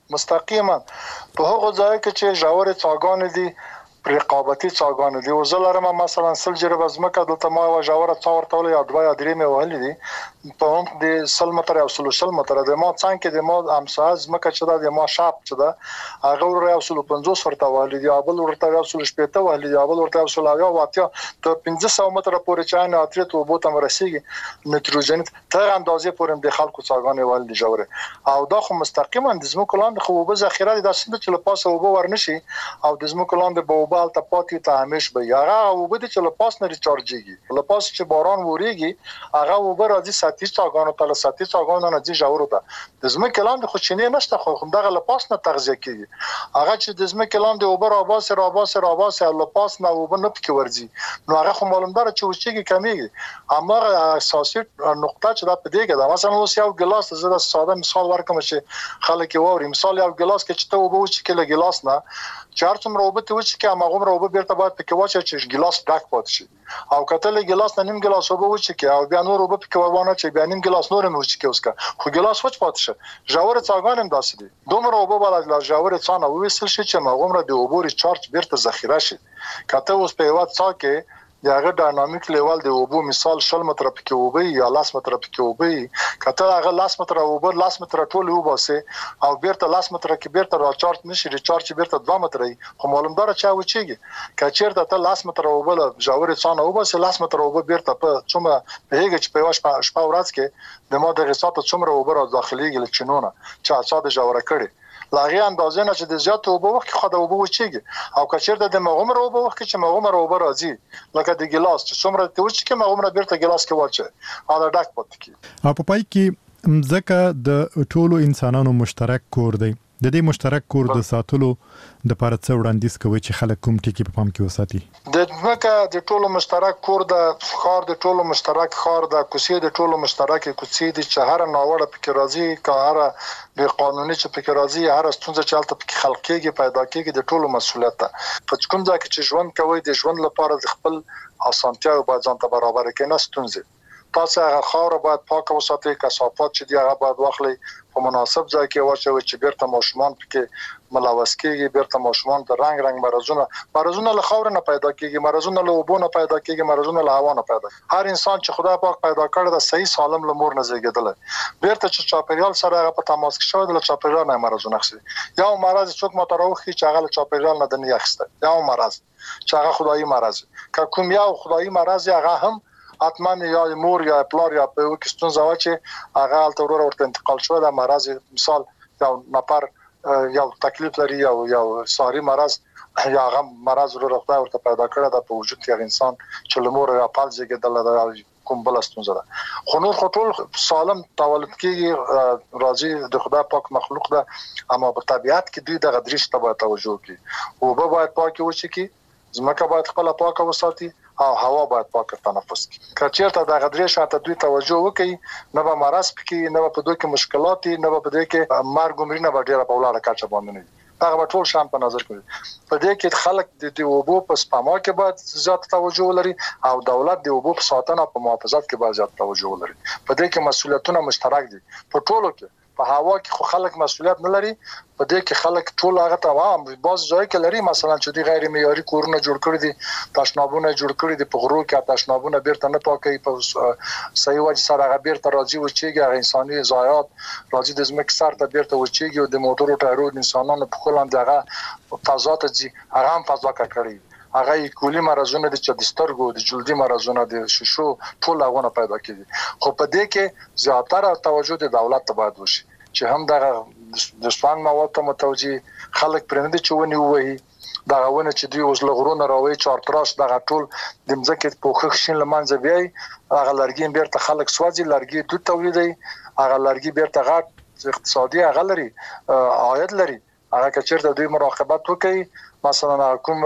T: مستقیما په هغه ځای کې چې ژورې څاګانې دي رقابتي څاګانې دي. او زه لرم مثلا سل جریبه ځمکه دلته ما یوه ژوره څا ورته وهلې یا دوه یا درې مې وهلې دي په عمق د سل متره او سلو شل متره د ما څنګ کې د ما همسایه ځمکه چې ده د ما شاپ چې ده هغه ورته یو سلو پنځوس ورته وهلې دي، بل ورته یو سلو شپېته وهلې دي، بل ورته یو سلو اویا او اتیا تر پنځه سوه متره پورې چې نه اترې ته اوبو ته هم رسېږي نایتروجن تر اندازې پورې د خلکو څاګانې وهلې دي ژورې. او دا خو مستقیما د ځمکو لاندې خو اوبه ذخیره دي، داسې نه چې له پاسه اوبه ورنشي او د ځمکو لاندې به اوبه هلته پاتې ته همیش به هغه اوبه دي چې له پاس نه ریچارجېږي، له پاس چې باران ورېږي هغه اوبه راځي سطحي څاګانو ته، له سطحي څاګانو نه ځي ژورو ته. د ځمکې لاندې خو چینې نشته، خو همدغه له پاس نه تغذیه کېږي. هغه چې د ځمکې لاندې اوبه راباسي راباسي راباسي او له پاس نه اوبه نه پکې ورځي نو هغه خو معلومداره چې وچېږي کمیږي. هماغه اساسي نقطه چې دا په دې کې ده. مثلا اوس یو ګلاس زه د ساده مثال ورکوم چې خلک یې واوري. مثال یو ګلاس کې چې ته اوبه وڅښې له ګلاس نه چې هر څومره اوبه ته وڅښې هماغومره اوبه بیرته باید پکې واچوې چې ګلاس ډک پاتې شي. او که ته له ګلاس نه نیم ګلاس اوبه وڅښې او بیا نور اوبه پکې ور وانچوې بیا نیم ګلاس نور هم وڅښې وڅښه خو ګلاس وچ پاتې شه. ژورې څاګانې هم داسې دي، دومره اوبه به له ژورې څاه نه وویستل شي چې هماغومره د اوبو ریچارج بیرته ذخیره شي. که ته اوس په یوه څاه کې د هغه ډاینامیک لیول د اوبو مثال شل متره پکې اوبه یا لس متره پکې اوبه که ته هغه لس متره اوبه لس متره ټولې وباسې او بیرته لس متره کې بیرته راچارج نشي ریچارج بیرته دوه متره وي خو معلومداره چې وچېږي. که چېرته ته لس متره اوبه له ژورې څاه نه وباسې لس متره اوبه بیرته په څومره پوهېږې چې په یوه شپه ورځ کې د ما دغې څاه ته څومره اوبه را داخلېږي له چینو نه چې څاه د ژوره کړې له هغې اندازې نه چې د زیاتو اوبه وخت کې خو د اوبه وچېږي. او که چېرته د مغومره اوبه وخت کې چې مغومره اوبه راځي لکه د ګلاس چې څومره ته وچېږي مغومره بیرته ګلاس کې واچوې او دا ډک پاتې کېږي.
S: او په پای کې مځکه د ټولو انسانانو مشترک کور دی. د دې مشترک کور د ساتلو د پاره څه وړاندیز کوي چې خلک کوم ټکي په پام کې وساتي؟
T: د ځمکه د ټولو مشترک کور د ښار د ټولو مشترک ښار د کوڅې د ټولو مشترک کوڅې دي چې هر ناوړه پکې راځي که هر د قانوني چې پکې راځي هر ستونزه چې هلته پکې خلق کېږي پیدا کېږي د ټولو مسؤلیت ده. په کوم ځای کې چې ژوند کوئ د ژوند لپاره د خپل اسانتیاو باید ځان ته برابر کړئ نه ستونزې. تاسو هغه خاوره باید پاکه وساتئ، کثافات چې دي هغه باید واخلئ په مناسب ځای کې واچوئ چې بیرته ماشومان پکې ملوث کېږي، بیرته ماشومان ته رنګ رنګ مرضونه مرضونه له خاورې نه پیدا کېږي، مرضونه له اوبو نه پیدا کېږي، مرضونه له هوا نه پیدا کېږي. هر انسان چې خدای پاک پیدا کړی د صحیح سالم له مور نه زېږېدلی بیرته چې چاپېریال سره هغه په تماس کې شوی د چاپېریال نه مرضونه اخلي. یو مرض څوک ماته راوښي چې هغه له چاپېریال نه د نه اخیستی، یو مرض چې هغه خدایي مرض که کوم یو خدایي مرض هغه هم حتما یا مور یا پلار یا په یو کې ستونزه وه چې هغه هلته وروره ورته انتقال شوی دا مرض مثال یو نفر یو تکلیف لري یا یو ساري مرض یا هغه مرض وروره خدای ورته پیدا کړی دا په وجود کې هغه انسان چې له مور یا پل زېږېدلی دا کوم بله ستونزه ده. خو نور خو ټول سالم تولد کېږي راځي د خدای پاک مخلوق ده اما په طبیعت کې دوی دغه درې شته باید توجه وکړي. اوبه باید پاکې وڅښي، ځمکه باید خپله پاکه وساتي او هوا باید پاکه تنفس کړي. که چېرته دغه درې شاته دوی توجه وکړي نه به مرض پکې نه به په دوی کې مشکلات وي نه به په دوی کې مرګ و مړینه به ډېره په ولاړه کچه باندې نه وي. هغه به ټول شیان په نظر کې ولري. په دې کې خلک د اوبو په سپما کې باید زیات توجه ولري او دولت د اوبو په ساتنه په محافظت کې باید زیات توجه ولري. په دې کې مسؤلیتونه مشترک دي په ټولو کې. په هوا کې خو خلک مسؤلیت نه لري، په دې کې خلک ټول هغه ته هم باز ځای کې لري مثلا چې دی غیر معیاري کورونه جوړ کړی دي، تشنابونه جوړ کړی دي، په غرو کې تشنابونه بیرته نه پاکوي، په صحیح وجه سره هغه بیرته راځي وچېږي، هغه انساني ضایعات راځي د ځمکې سر ته بیرته وچېږي او د موټرو ټایرو د انسانانو په خپل لاندې هغه فضا ته ځي هغه هم فضا ککړوي. هغه ایکولي مرضونه دي چې د سترګو د جلدي مرضونه د شیشو ټول هغونه پیدا کېږي. خو په دې کې زیاتره توجه د دولت ته باید وشي چې هم دغه د سوان مواد ته متوجي خلک پرې نه دي چې ونې ووهي دغه ونه چې دوی اوس له غرونه راوهي چارتراش دغه ټول د مځکې پوښښ شین له منځه بیایي هغه لرګي بیرته خلک سوځي، لرګي دود تولیدوي، هغه لرګي بیرته غټ اقتصادي هغه لري عاید لري. هغه که چېرته دوی مراقبت وکړي مثلا کوم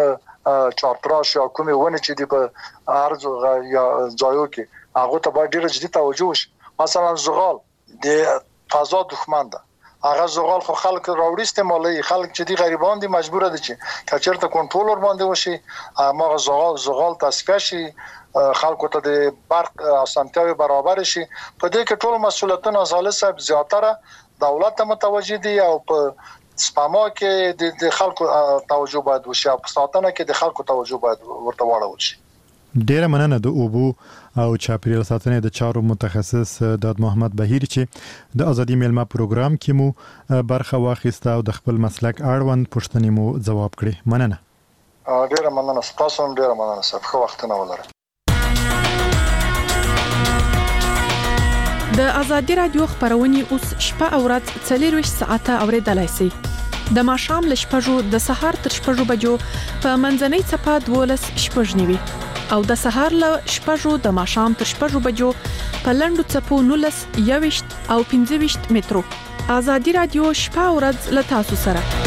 T: چارتراش یا کومې ونې چې دي په هر یا ځایو کې هغو ته باید ډېره جدي توجه وشي. مثلا زغال د فضا دښمن ده، هغه زغال خو خلک راوړي استعمالوي، خلک چې دي غریبان دي مجبوره دي چې که چېرته کنټرول ور باندې وشي هماغه زغال زغال تصفیه شي، خلکو ته د برق اسانتیاوې برابر شي. په دې کې ټول مسؤلیتونه ظاهر صاحب زیاتره دولت ته متوجه دي او په سپما کې د خلکو توجه باید وشي او په ساتنه کې د خلکو توجه باید ورته واړول شي.
S: ډیره مننه د اوبو او چاپیریال ساتنې د چارو متخصص داد محمد بهیر چې د ازادي میلمه پروګرام کې مو برخه واخیسته او د خپل مسلک اړوند پوښتنې مو ځواب کړې. مننه.
T: ډیره مننه تاسو هم ډیره مننه صاحب خو وخت نه ولر.
U: د ازادي رادیو خبرونه اوس شپه او ورځ څلور ساعته اوریدلای شئ. د ماښام ل شپږو د سهار تر شپږو بجو په منځنۍ چپه دولس شپږ نیوي او د سهار ل شپږو د ماښام تر شپږو بجو په لندو چپو نولس یويشت او پنځه ویشت مترو. ازادي رادیو شپه او ورځ ل تاسو سره.